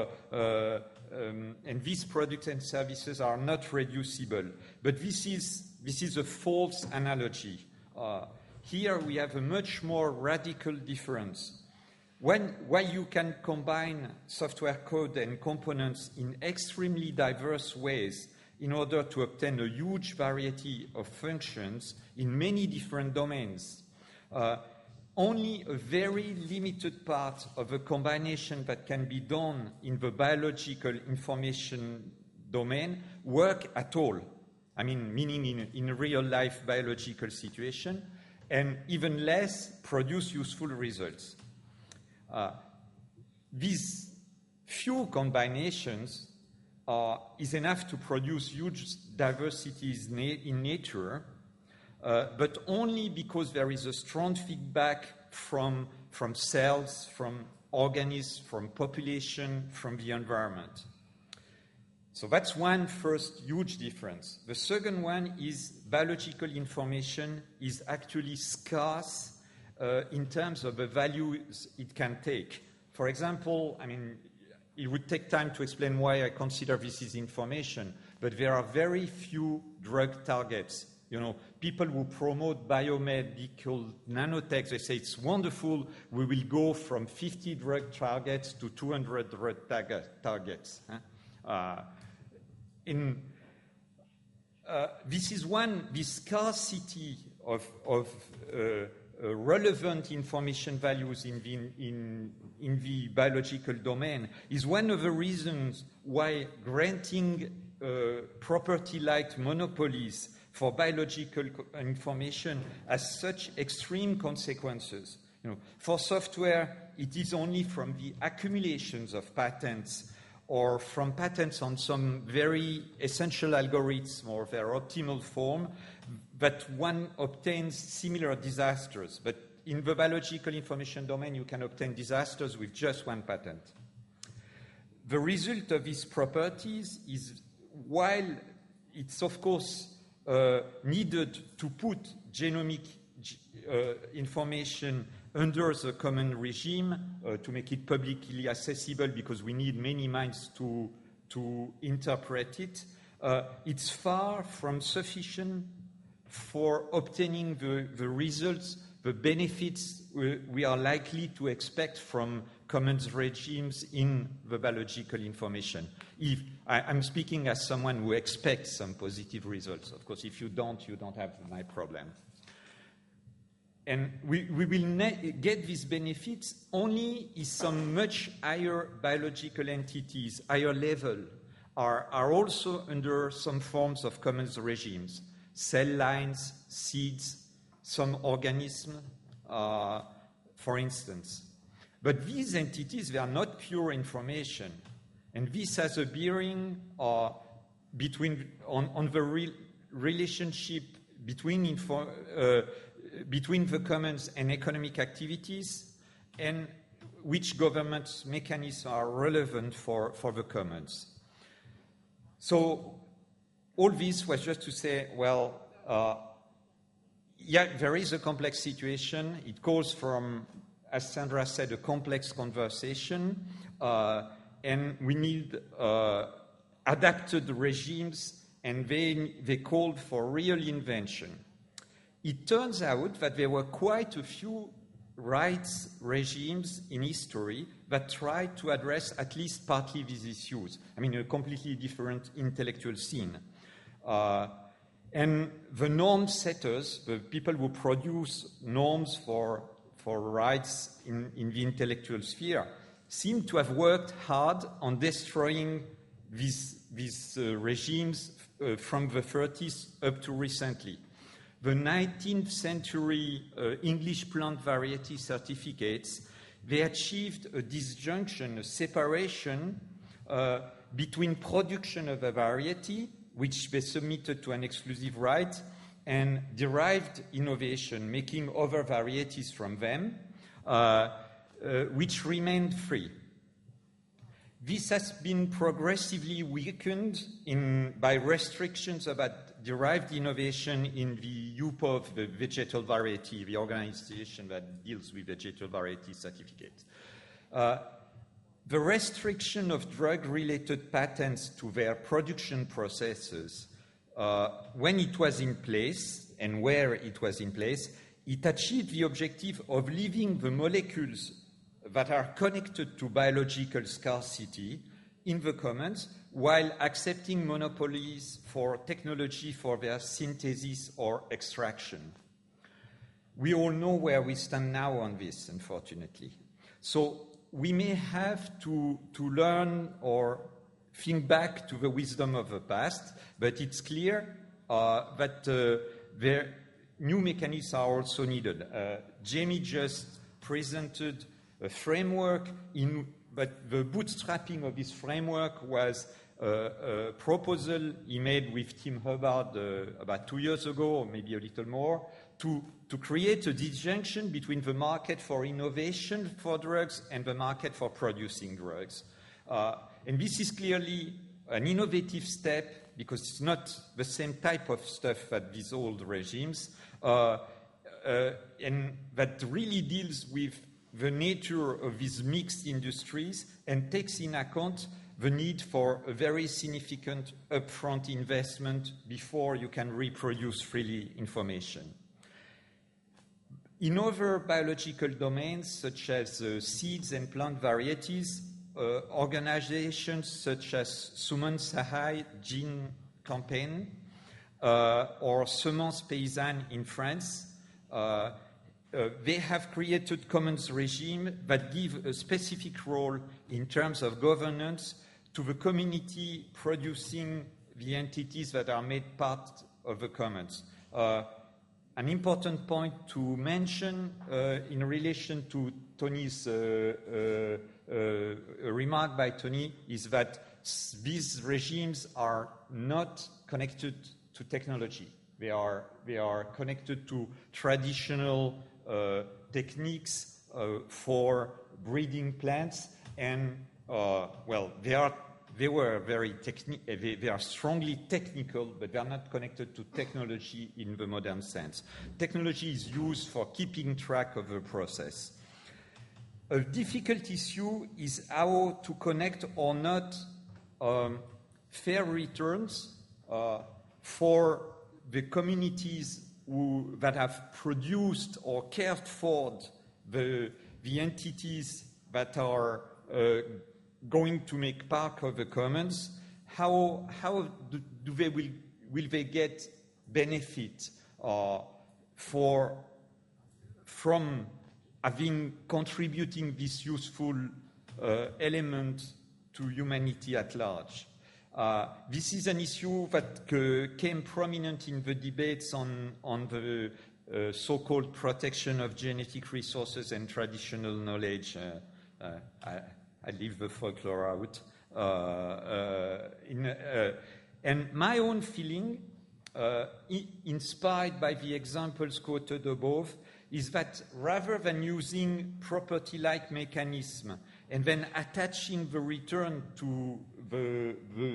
and these products and services are not reducible. But this is a false analogy. Here we have a much more radical difference. While you can combine software code and components in extremely diverse ways in order to obtain a huge variety of functions in many different domains, only a very limited part of the combination that can be done in the biological information domain work at all. Meaning in a real-life biological situation, and even less produce useful results. These few combinations is enough to produce huge diversities in nature, but only because there is a strong feedback from cells, from organisms, from population, from the environment. So that's one first huge difference. The second one is biological information is actually scarce in terms of the values it can take. For example, it would take time to explain why I consider this is information, but there are very few drug targets. People who promote biomedical nanotech, they say it's wonderful, we will go from 50 drug targets to 200 drug targets. This is the scarcity of relevant information values in the biological domain is one of the reasons why granting property-like monopolies for biological information has such extreme consequences. For software, it is only from the accumulations of patents or from patents on some very essential algorithms or their optimal form that one obtains similar disasters. But in the biological information domain, you can obtain disasters with just one patent. The result of these properties is, while it's of course needed to put genomic information under the common regime to make it publicly accessible, because we need many minds to interpret it, it's far from sufficient for obtaining the results, the benefits we are likely to expect from commons regimes in the biological information. If I'm speaking as someone who expects some positive results. Of course, if you don't have my problem. And we will get these benefits only if some much higher biological entities, higher level, are also under some forms of commons regimes. Cell lines, seeds, some organisms, for instance. But these entities, they are not pure information. And this has a bearing on the relationship between the commons and economic activities, and which government mechanisms are relevant for the commons. So all this was just to say, well, there is a complex situation. It calls from, as Sandra said, a complex conversation, and we need adapted regimes, and they called for real invention. It turns out that there were quite a few rights regimes in history that tried to address at least partly these issues. I mean, a completely different intellectual scene. And the norm setters, the people who produce norms for rights in the intellectual sphere, seem to have worked hard on destroying these regimes from the 30s up to recently. The 19th century English plant variety certificates, they achieved a disjunction, a separation between production of a variety, which they submitted to an exclusive right, and derived innovation, making other varieties from them, which remained free. This has been progressively weakened by restrictions about derived innovation in the UPOV, the vegetal variety, the organization that deals with vegetal variety certificates. The restriction of drug-related patents to their production processes, when it was in place and where it was in place, it achieved the objective of leaving the molecules that are connected to biological scarcity in the commons, while accepting monopolies for technology for their synthesis or extraction. We all know where we stand now on this, unfortunately. So we may have to learn or think back to the wisdom of the past, but it's clear that new mechanisms are also needed. Jamie just presented a framework, but the bootstrapping of this framework was a proposal he made with Tim Hubbard about 2 years ago, or maybe a little more, to create a disjunction between the market for innovation for drugs and the market for producing drugs. And this is clearly an innovative step, because it's not the same type of stuff that these old regimes, and that really deals with the nature of these mixed industries and takes in account the need for a very significant upfront investment before you can reproduce freely information. In other biological domains, such as seeds and plant varieties, organizations such as Sumon Sahai Gene Campaign or Semences Paysannes in France, they have created commons regime that give a specific role in terms of governance to the community producing the entities that are made part of the commons. an important point to mention in relation to Tony's remark by Tony is that these regimes are not connected to technology. They are connected to traditional techniques for breeding plants, and they are strongly technical, but they are not connected to technology in the modern sense. Technology is used for keeping track of the process. A difficult issue is how to connect or not fair returns for the communities that have produced or cared for the entities that are going to make part of the commons. How will they get benefit from having contributing this useful element to humanity at large? This is an issue that came prominent in the debates on the so-called protection of genetic resources and traditional knowledge. I leave the folklore out. And my own feeling, inspired by the examples quoted above, is that rather than using property-like mechanism and then attaching the return to the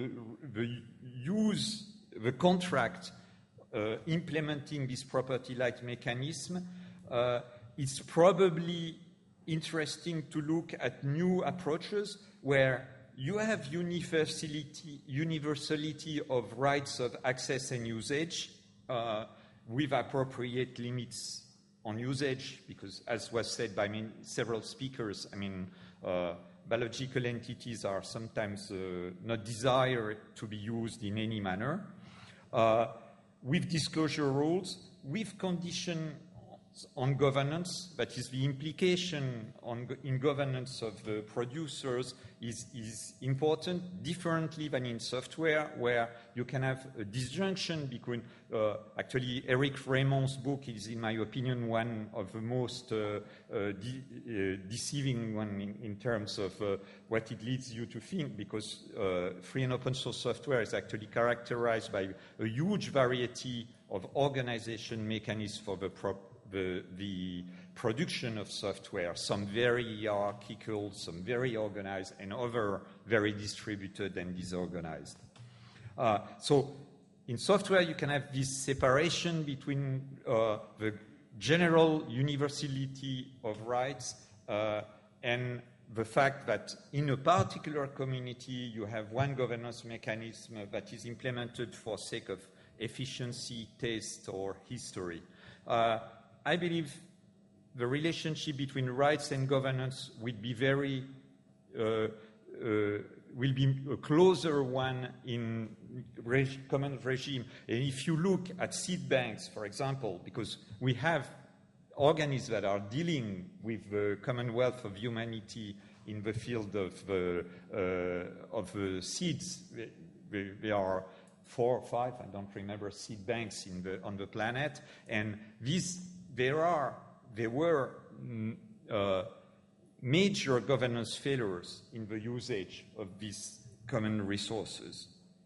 contract implementing this property-like mechanism, it's probably interesting to look at new approaches where you have universality of rights of access and usage with appropriate limits on usage, because as was said by several speakers, biological entities are sometimes not desired to be used in any manner, with disclosure rules, with condition on governance, that is the implication in governance of the producers is important, differently than in software, where you can have a disjunction between, actually Eric Raymond's book is, in my opinion, one of the most deceiving one in terms of what it leads you to think, because free and open source software is actually characterized by a huge variety of organization mechanisms for the production of software, some very hierarchical, some very organized, and other very distributed and disorganized. So in software, you can have this separation between the general universality of rights and the fact that in a particular community, you have one governance mechanism that is implemented for sake of efficiency, taste, or history. I believe the relationship between rights and governance will be a closer one in common regime. And if you look at seed banks, for example, because we have organisms that are dealing with the commonwealth of humanity in the field of seeds, there are 4 or 5, I don't remember, seed banks on the planet, and there were major governance failures in the usage of these common resources.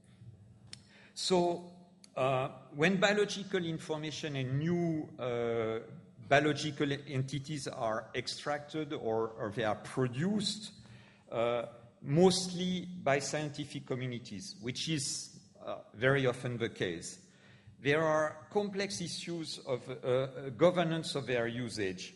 So when biological information and new biological entities are extracted or they are produced, mostly by scientific communities, which is very often the case, there are complex issues of governance of their usage.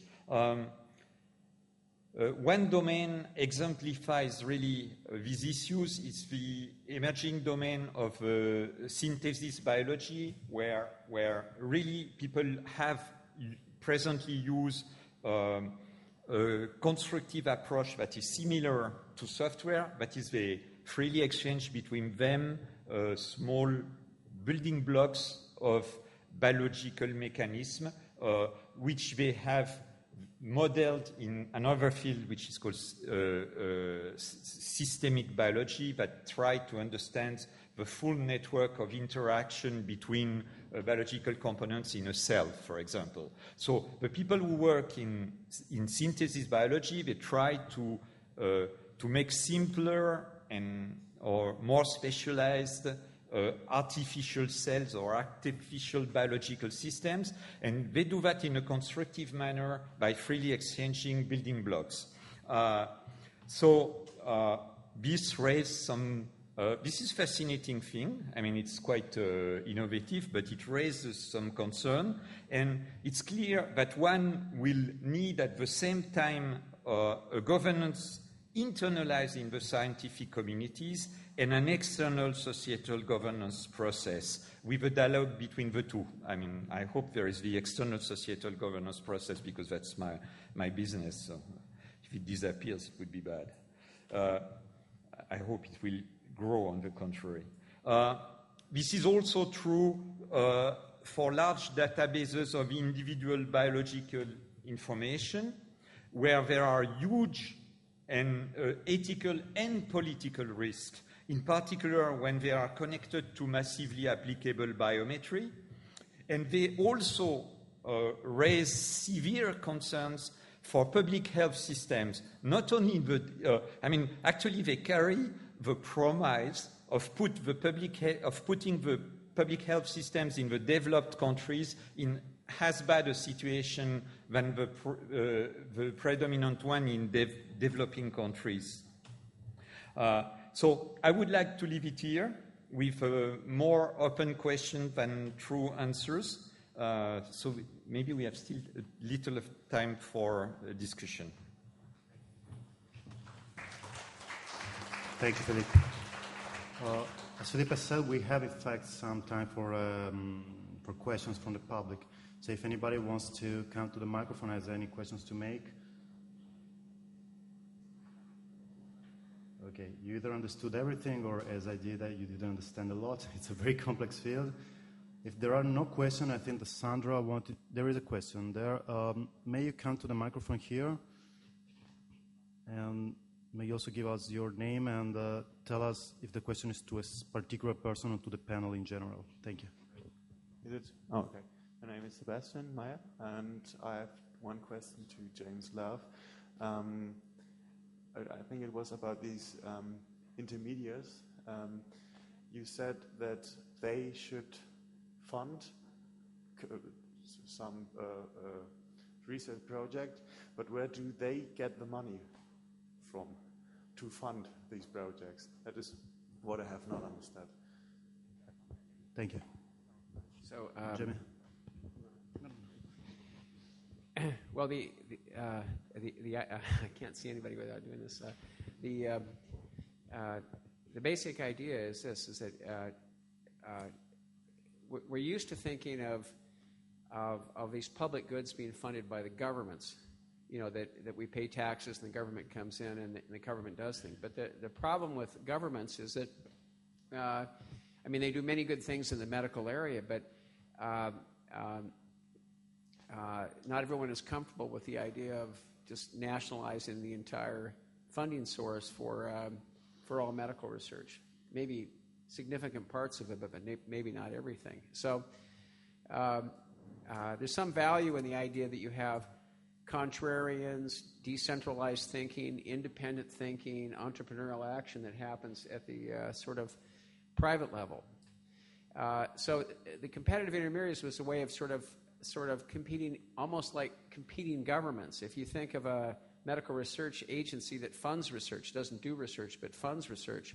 One domain exemplifies really these issues. It's the emerging domain of synthesis biology, where really people have presently used a constructive approach that is similar to software, that is the freely exchange between them small building blocks of biological mechanism, which they have modeled in another field which is called systemic biology, that try to understand the full network of interaction between biological components in a cell, for example. So the people who work in synthesis biology, they try to make simpler or more specialized artificial cells or artificial biological systems, and they do that in a constructive manner by freely exchanging building blocks. This raised some. This is a fascinating thing. I mean, it's quite innovative, but it raises some concern. And it's clear that one will need at the same time a governance internalized in the scientific communities and an external societal governance process with a dialogue between the two. I mean, I hope there is the external societal governance process because that's my business. So if it disappears, it would be bad. I hope it will grow, on the contrary. This is also true for large databases of individual biological information, where there are huge and ethical and political risks, in particular when they are connected to massively applicable biometry. And they also raise severe concerns for public health systems. Not only actually they carry the promise of putting the public health systems in the developed countries in as bad a situation than the predominant one in developing countries. So I would like to leave it here with more open questions than true answers. So maybe we have still a little of time for discussion. Thank you, Philippe. As Philippe said, we have in fact some time for questions from the public. So if anybody wants to come to the microphone, has any questions to make? Okay, you either understood everything or, as I did, you didn't understand a lot. It's a very complex field. If there are no questions, I think that Sandra wanted... There is a question there. May you come to the microphone here? And may you also give us your name and tell us if the question is to a particular person or to the panel in general. Thank you. Is it? Oh, okay. My name is Sebastian Meyer, and I have one question to James Love. I think it was about these intermediaries. You said that they should fund some research project, but where do they get the money from to fund these projects? That is what I have not understood. Thank you. So, Jimmy. Well, I can't see anybody without doing this. The basic idea is this: is that we're used to thinking of these public goods being funded by the governments. You know, that we pay taxes and the government comes in and the government does things. But the problem with governments is that, they do many good things in the medical area, but not everyone is comfortable with the idea of just nationalizing the entire funding source for all medical research. Maybe significant parts of it, but maybe not everything. So there's some value in the idea that you have contrarians, decentralized thinking, independent thinking, entrepreneurial action that happens at the sort of private level. So the competitive intermediaries was a way of sort of competing, almost like competing governments. If you think of a medical research agency that funds research, doesn't do research, but funds research,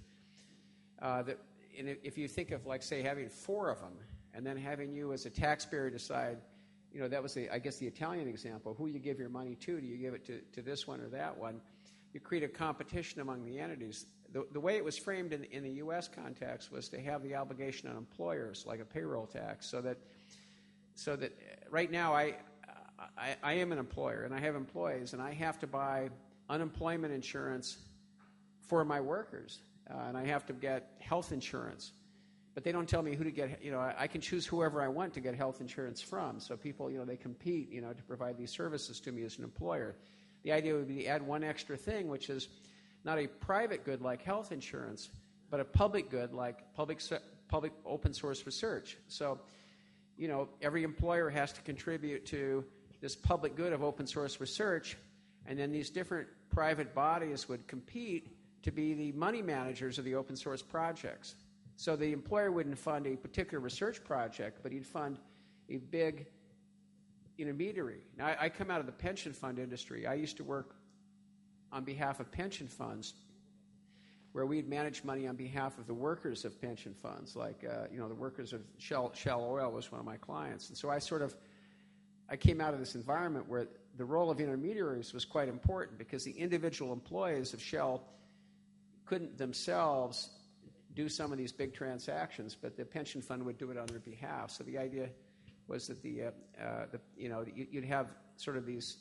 if you think of, like, say, having 4 of them, and then having you as a taxpayer decide, that was, the Italian example, who you give your money to. Do you give it to this one or that one? You create a competition among the entities. The way it was framed in the U.S. context was to have the obligation on employers, like a payroll tax, so that right now I am an employer and I have employees and I have to buy unemployment insurance for my workers and I have to get health insurance, but they don't tell me who to get. I can choose whoever I want to get health insurance from. So people, they compete, to provide these services to me as an employer. The idea would be to add one extra thing, which is not a private good like health insurance, but a public good like public open source research. So, every employer has to contribute to this public good of open source research, and then these different private bodies would compete to be the money managers of the open source projects. So the employer wouldn't fund a particular research project, but he'd fund a big intermediary. Now, I come out of the pension fund industry. I used to work on behalf of pension funds where we'd manage money on behalf of the workers of pension funds, like, the workers of Shell Oil was one of my clients. And so I came out of this environment where the role of intermediaries was quite important because the individual employees of Shell couldn't themselves do some of these big transactions, but the pension fund would do it on their behalf. So the idea was that you'd have sort of these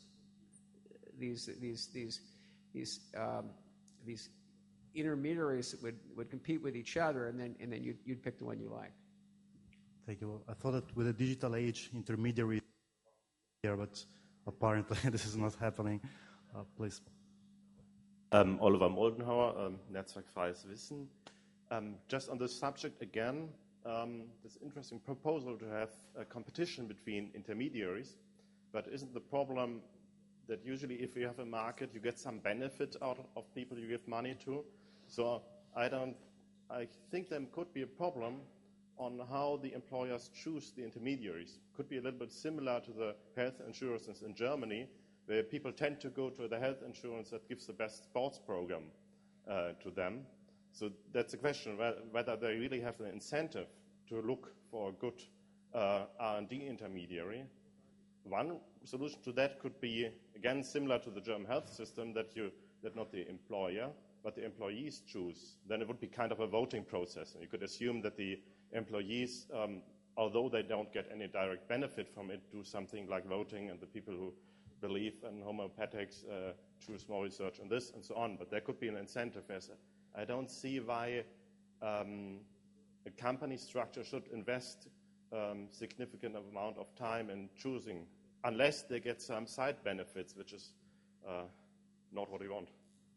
intermediaries that would compete with each other, and then you'd pick the one you like. Thank you. I thought that with the digital age, intermediary here, but apparently this is not happening. Please. Oliver Moldenhauer, Netzwerkfreies Wissen. Just on this subject again, this interesting proposal to have a competition between intermediaries, but isn't the problem that usually if you have a market, you get some benefit out of people you give money to? So I think there could be a problem on how the employers choose the intermediaries. Could be a little bit similar to the health insurances in Germany, where people tend to go to the health insurance that gives the best sports program to them. So that's a question, whether they really have an incentive to look for a good R&D intermediary. One solution to that could be, again, similar to the German health system, that not the employer, but the employees choose. Then it would be kind of a voting process. And you could assume that the employees, although they don't get any direct benefit from it, do something like voting, and the people who believe in homeopathics choose more research on this and so on. But there could be an incentive. I don't see why a company structure should invest significant amount of time in choosing, unless they get some side benefits, which is not what we want.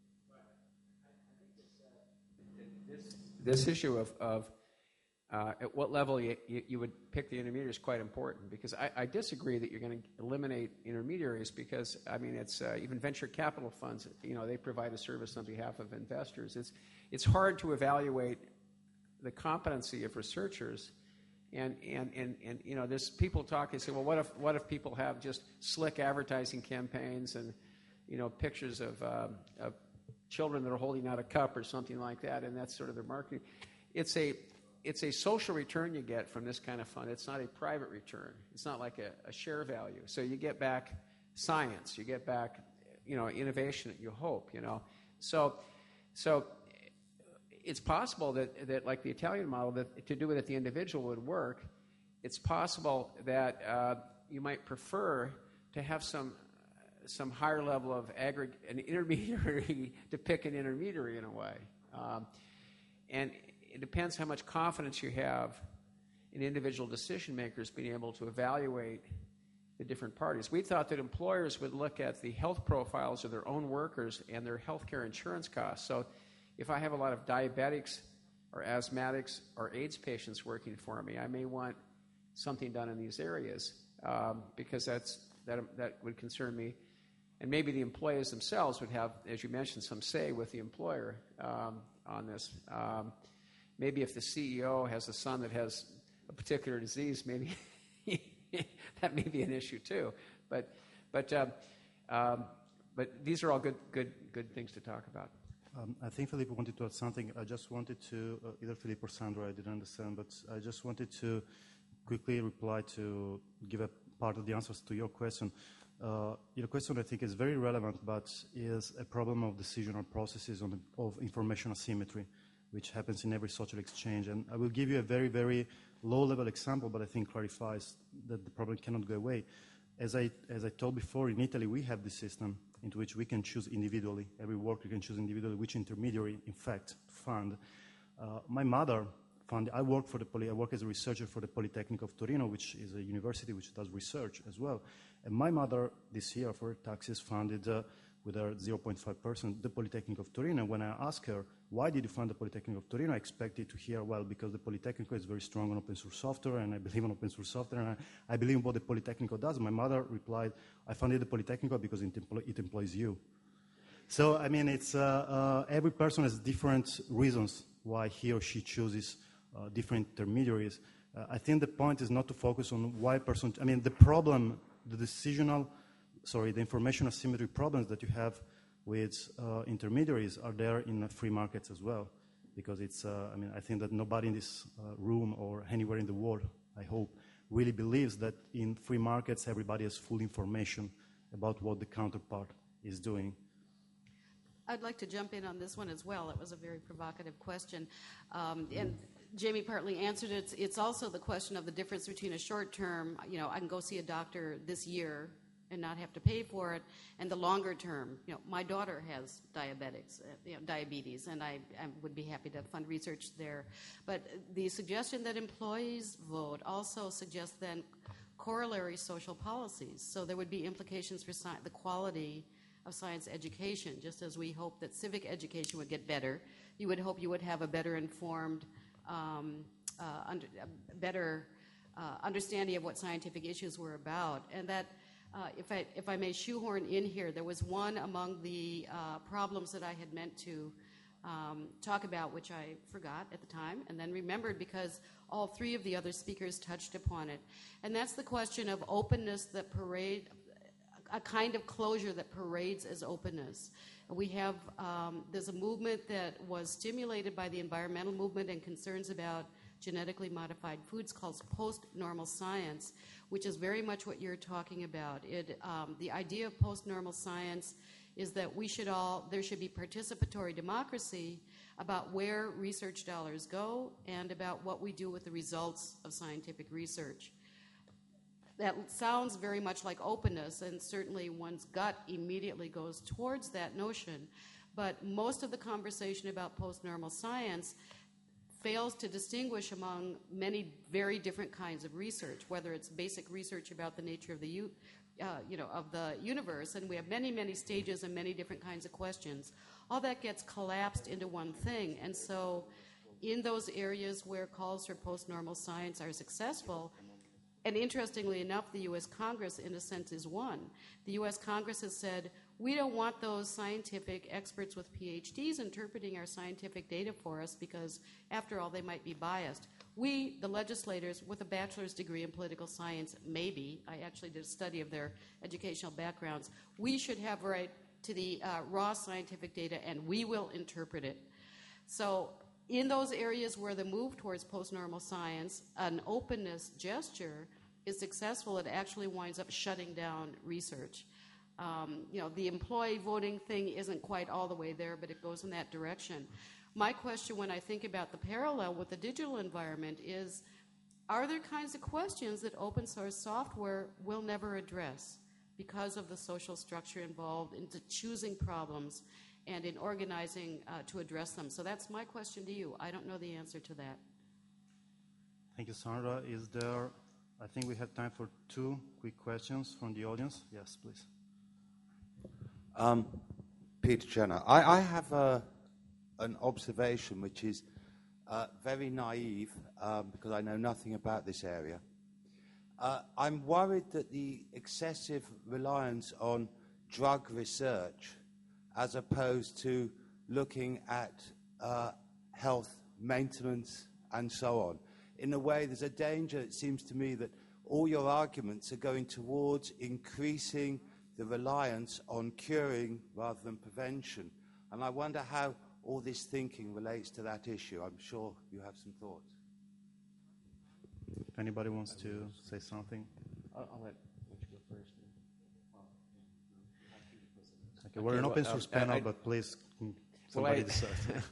This issue of at what level you would pick the intermediary is quite important, because I disagree that you're going to eliminate intermediaries, because, it's even venture capital funds, they provide a service on behalf of investors. It's hard to evaluate the competency of researchers, and there's people talk and say, well, what if people have just slick advertising campaigns and pictures of children that are holding out a cup or something like that, and that's sort of their marketing. It's a social return you get from this kind of fund. It's not a private return. It's not like a share value. So you get back science, you get back innovation, you hope. So it's possible that like the Italian model, that to do it at the individual would work. It's possible that you might prefer to have some higher level of an intermediary to pick an intermediary in a way. And it depends how much confidence you have in individual decision makers being able to evaluate the different parties. We thought that employers would look at the health profiles of their own workers and their health care insurance costs. So if I have a lot of diabetics or asthmatics or AIDS patients working for me, I may want something done in these areas because that would concern me. And maybe the employees themselves would have, as you mentioned, some say with the employer on this. Maybe if the CEO has a son that has a particular disease, maybe that may be an issue too. But these are all good things to talk about. I think Philippe wanted to add something. I just wanted to, either Philippe or Sandra, I didn't understand, but I just wanted to quickly reply to give a part of the answers to your question. Your question, I think, is very relevant, but is a problem of decisional processes of information asymmetry, which happens in every social exchange. And I will give you a very, very low-level example, but I think clarifies that the problem cannot go away. As I told before, in Italy, we have this system into which we can choose individually. Every worker can choose individually which intermediary, in fact, to fund. My mother funded. I work as a researcher for the Polytechnic of Torino, which is a university which does research as well. And my mother, this year, for her taxes, funded with her 0.5% the Polytechnic of Torino. When I asked her, why did you fund the Polytechnic of Torino? I expected to hear, well, because the Polytechnico is very strong on open source software, and I believe in open source software, and I believe in what the Polytechnico does. My mother replied, I funded the Polytechnico because it employs you. So, I mean, it's every person has different reasons why he or she chooses different intermediaries. I think the point is not to focus on why person. I mean, the problem, the information asymmetry problems that you have with intermediaries are there in free markets as well, because it's. I think that nobody in this room or anywhere in the world, I hope, really believes that in free markets everybody has full information about what the counterpart is doing. I'd like to jump in on this one as well. It was a very provocative question. And Jamie partly answered it. It's also the question of the difference between a short-term, I can go see a doctor this year and not have to pay for it, and the longer term. My daughter has diabetes, and I would be happy to fund research there. But the suggestion that employees vote also suggests then corollary social policies. So there would be implications for the quality of science education, just as we hope that civic education would get better. You would hope you would have a better informed, better understanding of what scientific issues were about. And that, if I may shoehorn in here, there was one among the problems that I had meant to talk about, which I forgot at the time, and then remembered because all three of the other speakers touched upon it. And that's the question of openness that a kind of closure that parades as openness. We have, there's a movement that was stimulated by the environmental movement and concerns about genetically modified foods called post-normal science, which is very much what you're talking about. The idea of post-normal science is that there should be participatory democracy about where research dollars go and about what we do with the results of scientific research. That sounds very much like openness, and certainly one's gut immediately goes towards that notion. But most of the conversation about post-normal science fails to distinguish among many very different kinds of research, whether it's basic research about the nature of the of the universe, and we have many, many stages and many different kinds of questions. All that gets collapsed into one thing, and so in those areas where calls for post-normal science are successful. And interestingly enough, the U.S. Congress, in a sense, is one. The U.S. Congress has said, we don't want those scientific experts with PhDs interpreting our scientific data for us because, after all, they might be biased. We, the legislators, with a bachelor's degree in political science, maybe, I actually did a study of their educational backgrounds, we should have right to the raw scientific data, and we will interpret it. So in those areas where the move towards post-normal science, an openness gesture is successful, it actually winds up shutting down research. The employee voting thing isn't quite all the way there, but it goes in that direction. My question when I think about the parallel with the digital environment is, are there kinds of questions that open source software will never address because of the social structure involved into choosing problems and in organizing to address them? So that's my question to you. I don't know the answer to that. Thank you, Sandra. I think we have time for 2 quick questions from the audience. Yes, please. Peter Jenner. I have an observation which is very naive because I know nothing about this area. I'm worried that the excessive reliance on drug research as opposed to looking at health maintenance and so on. In a way, there's a danger, it seems to me, that all your arguments are going towards increasing the reliance on curing rather than prevention. And I wonder how all this thinking relates to that issue. I'm sure you have some thoughts. If anybody wants to say something. I'll let you go first. Okay, we're an open source panel, but please, somebody decide.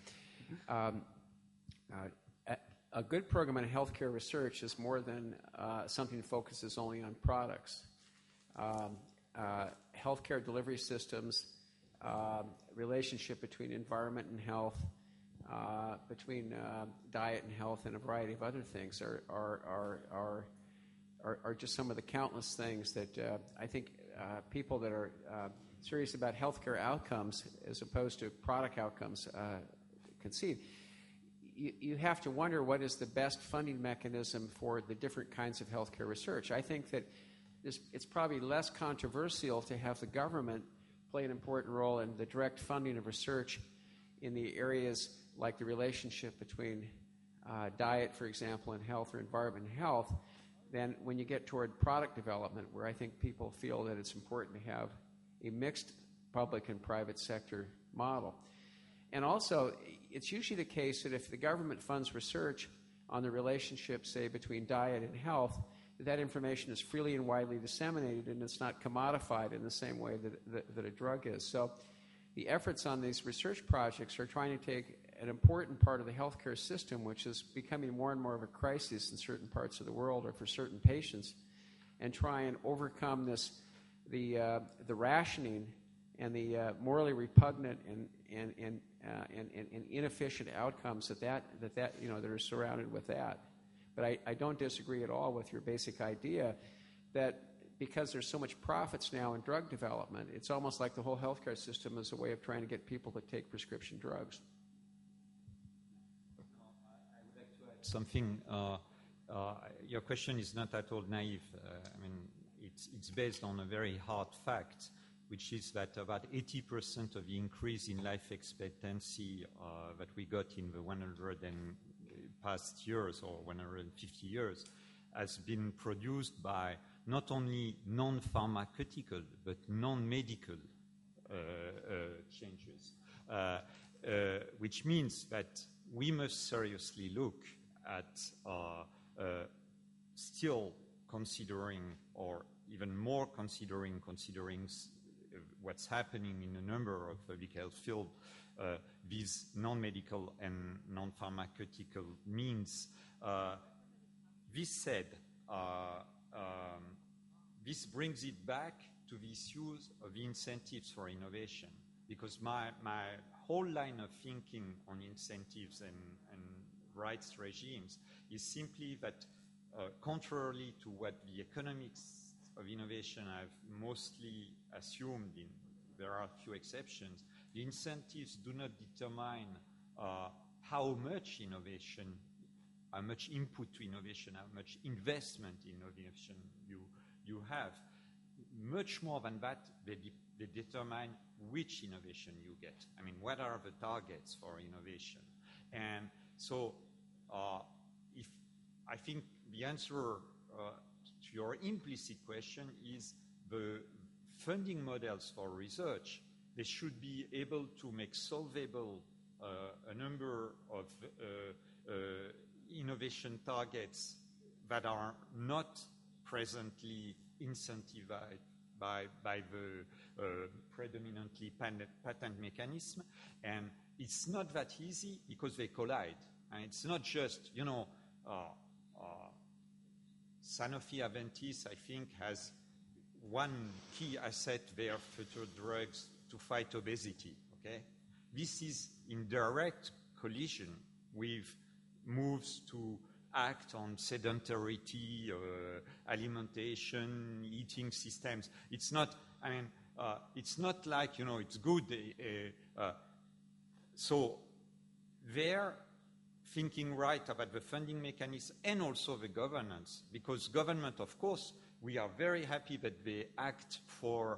A good program in healthcare research is more than something that focuses only on products. Healthcare delivery systems, relationship between environment and health, between diet and health, and a variety of other things are just some of the countless things that I think people that are serious about healthcare outcomes as opposed to product outcomes concede. You have to wonder what is the best funding mechanism for the different kinds of healthcare research. I think that it's probably less controversial to have the government play an important role in the direct funding of research in the areas like the relationship between diet, for example, and health, or environment and health, than when you get toward product development, where I think people feel that it's important to have a mixed public and private sector model. And also, it's usually the case that if the government funds research on the relationship, say, between diet and health, that information is freely and widely disseminated, and it's not commodified in the same way that a drug is. So the efforts on these research projects are trying to take an important part of the healthcare system, which is becoming more and more of a crisis in certain parts of the world or for certain patients, and try and overcome the rationing and the morally repugnant and inefficient outcomes that are surrounded with that. But I don't disagree at all with your basic idea that because there's so much profits now in drug development, it's almost like the whole healthcare system is a way of trying to get people to take prescription drugs. I would like to add something. Your question is not at all naive. It's based on a very hard fact, which is that about 80% of the increase in life expectancy that we got in the 100 and past years or 150 years has been produced by not only non-pharmaceutical but non-medical changes, which means that we must seriously look at still considering, or even more considering what's happening in a number of public health fields, these non-medical and non-pharmaceutical means. This said, this brings it back to the issues of the incentives for innovation, because my whole line of thinking on incentives and rights regimes is simply that, contrarily to what the economics of innovation have mostly assumed, there are a few exceptions, the incentives do not determine how much innovation, how much input to innovation, how much investment in innovation you have. Much more than that, they determine which innovation you get. I mean, what are the targets for innovation? And so if I think the answer to your implicit question is the funding models for research, they should be able to make solvable a number of innovation targets that are not presently incentivized by the predominantly patent mechanism. And it's not that easy because they collide. And it's not just, Sanofi Aventis, I think, has one key asset, their future drugs to fight obesity. Okay, this is in direct collision with moves to act on sedentarity, alimentation, eating systems. It's not. It's not like it's good. So they're thinking right about the funding mechanism and also the governance, because government, of course, we are very happy that they act for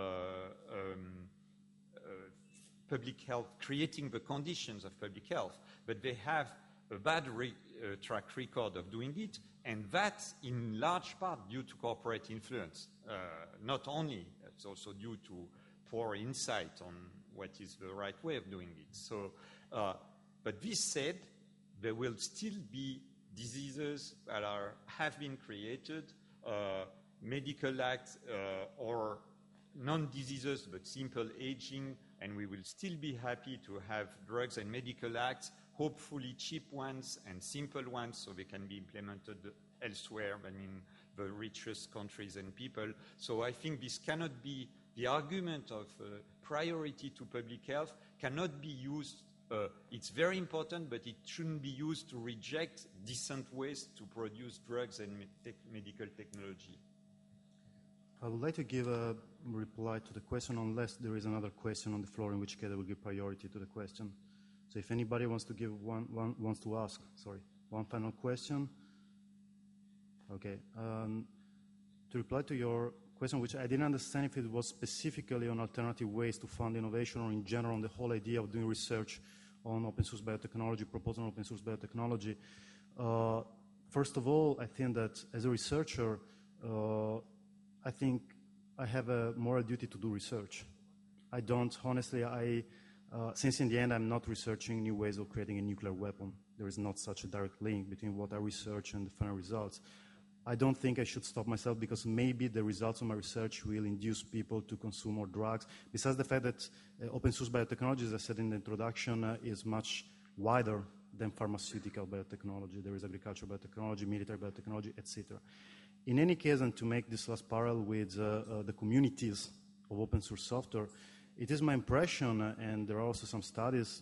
public health, creating the conditions of public health, but they have a bad track record of doing it, and that's in large part due to corporate influence. Not only, it's also due to poor insight on what is the right way of doing it. So, but this said, there will still be diseases that have been created, medical acts or non-diseases but simple aging, and we will still be happy to have drugs and medical acts, hopefully cheap ones and simple ones, so they can be implemented elsewhere than in the richest countries and people. So I think this cannot be, the argument of priority to public health cannot be used. It's very important, but it shouldn't be used to reject decent ways to produce drugs and medical technology. I would like to give a reply to the question, unless there is another question on the floor, in which case I will give priority to the question. So if anybody wants to give wants to ask, one final question. Okay. To reply to your question, which I didn't understand if it was specifically on alternative ways to fund innovation or in general on the whole idea of doing research on open source biotechnology, proposal on open source biotechnology. First of all, I think that as a researcher, I think I have a moral duty to do research. I don't, honestly, since in the end I'm not researching new ways of creating a nuclear weapon. There is not such a direct link between what I research and the final results. I don't think I should stop myself because maybe the results of my research will induce people to consume more drugs. Besides the fact that open source biotechnology, as I said in the introduction, is much wider than pharmaceutical biotechnology. There is agricultural biotechnology, military biotechnology, etc. In any case, and to make this last parallel with the communities of open source software, it is my impression, and there are also some studies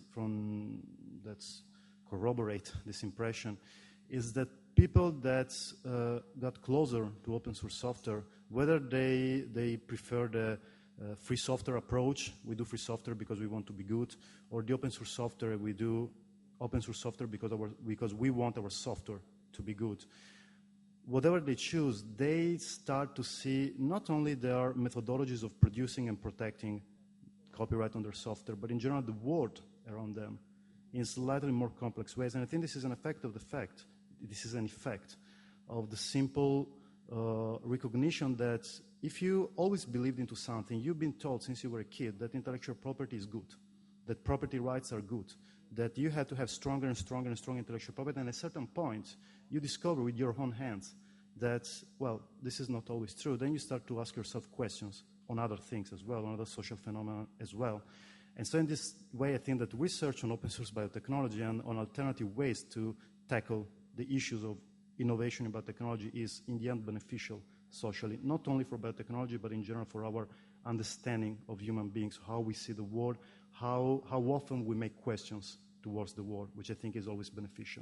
that corroborate this impression, is that people that got closer to open source software, whether they prefer the free software approach, we do free software because we want to be good, or the open source software, we do open source software because we want our software to be good. Whatever they choose, they start to see not only their methodologies of producing and protecting copyright on their software, but in general the world around them in slightly more complex ways. And I think this is an effect of the fact. This is an effect of the simple recognition that if you always believed into something, you've been told since you were a kid that intellectual property is good, that property rights are good, that you had to have stronger and stronger and stronger intellectual property, and at a certain point, you discover with your own hands that, well, this is not always true. Then you start to ask yourself questions on other things as well, on other social phenomena as well. And so in this way, I think that research on open source biotechnology and on alternative ways to tackle the issues of innovation in biotechnology is in the end beneficial socially, not only for biotechnology, but in general for our understanding of human beings, how we see the world, how often we make questions towards the world, which I think is always beneficial.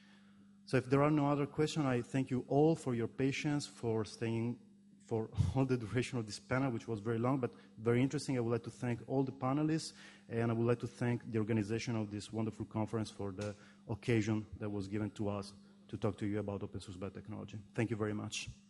So if there are no other questions, I thank you all for your patience, for staying for all the duration of this panel, which was very long, but very interesting. I would like to thank all the panelists, and I would like to thank the organization of this wonderful conference for the occasion that was given to us to talk to you about open source biotechnology. Thank you very much.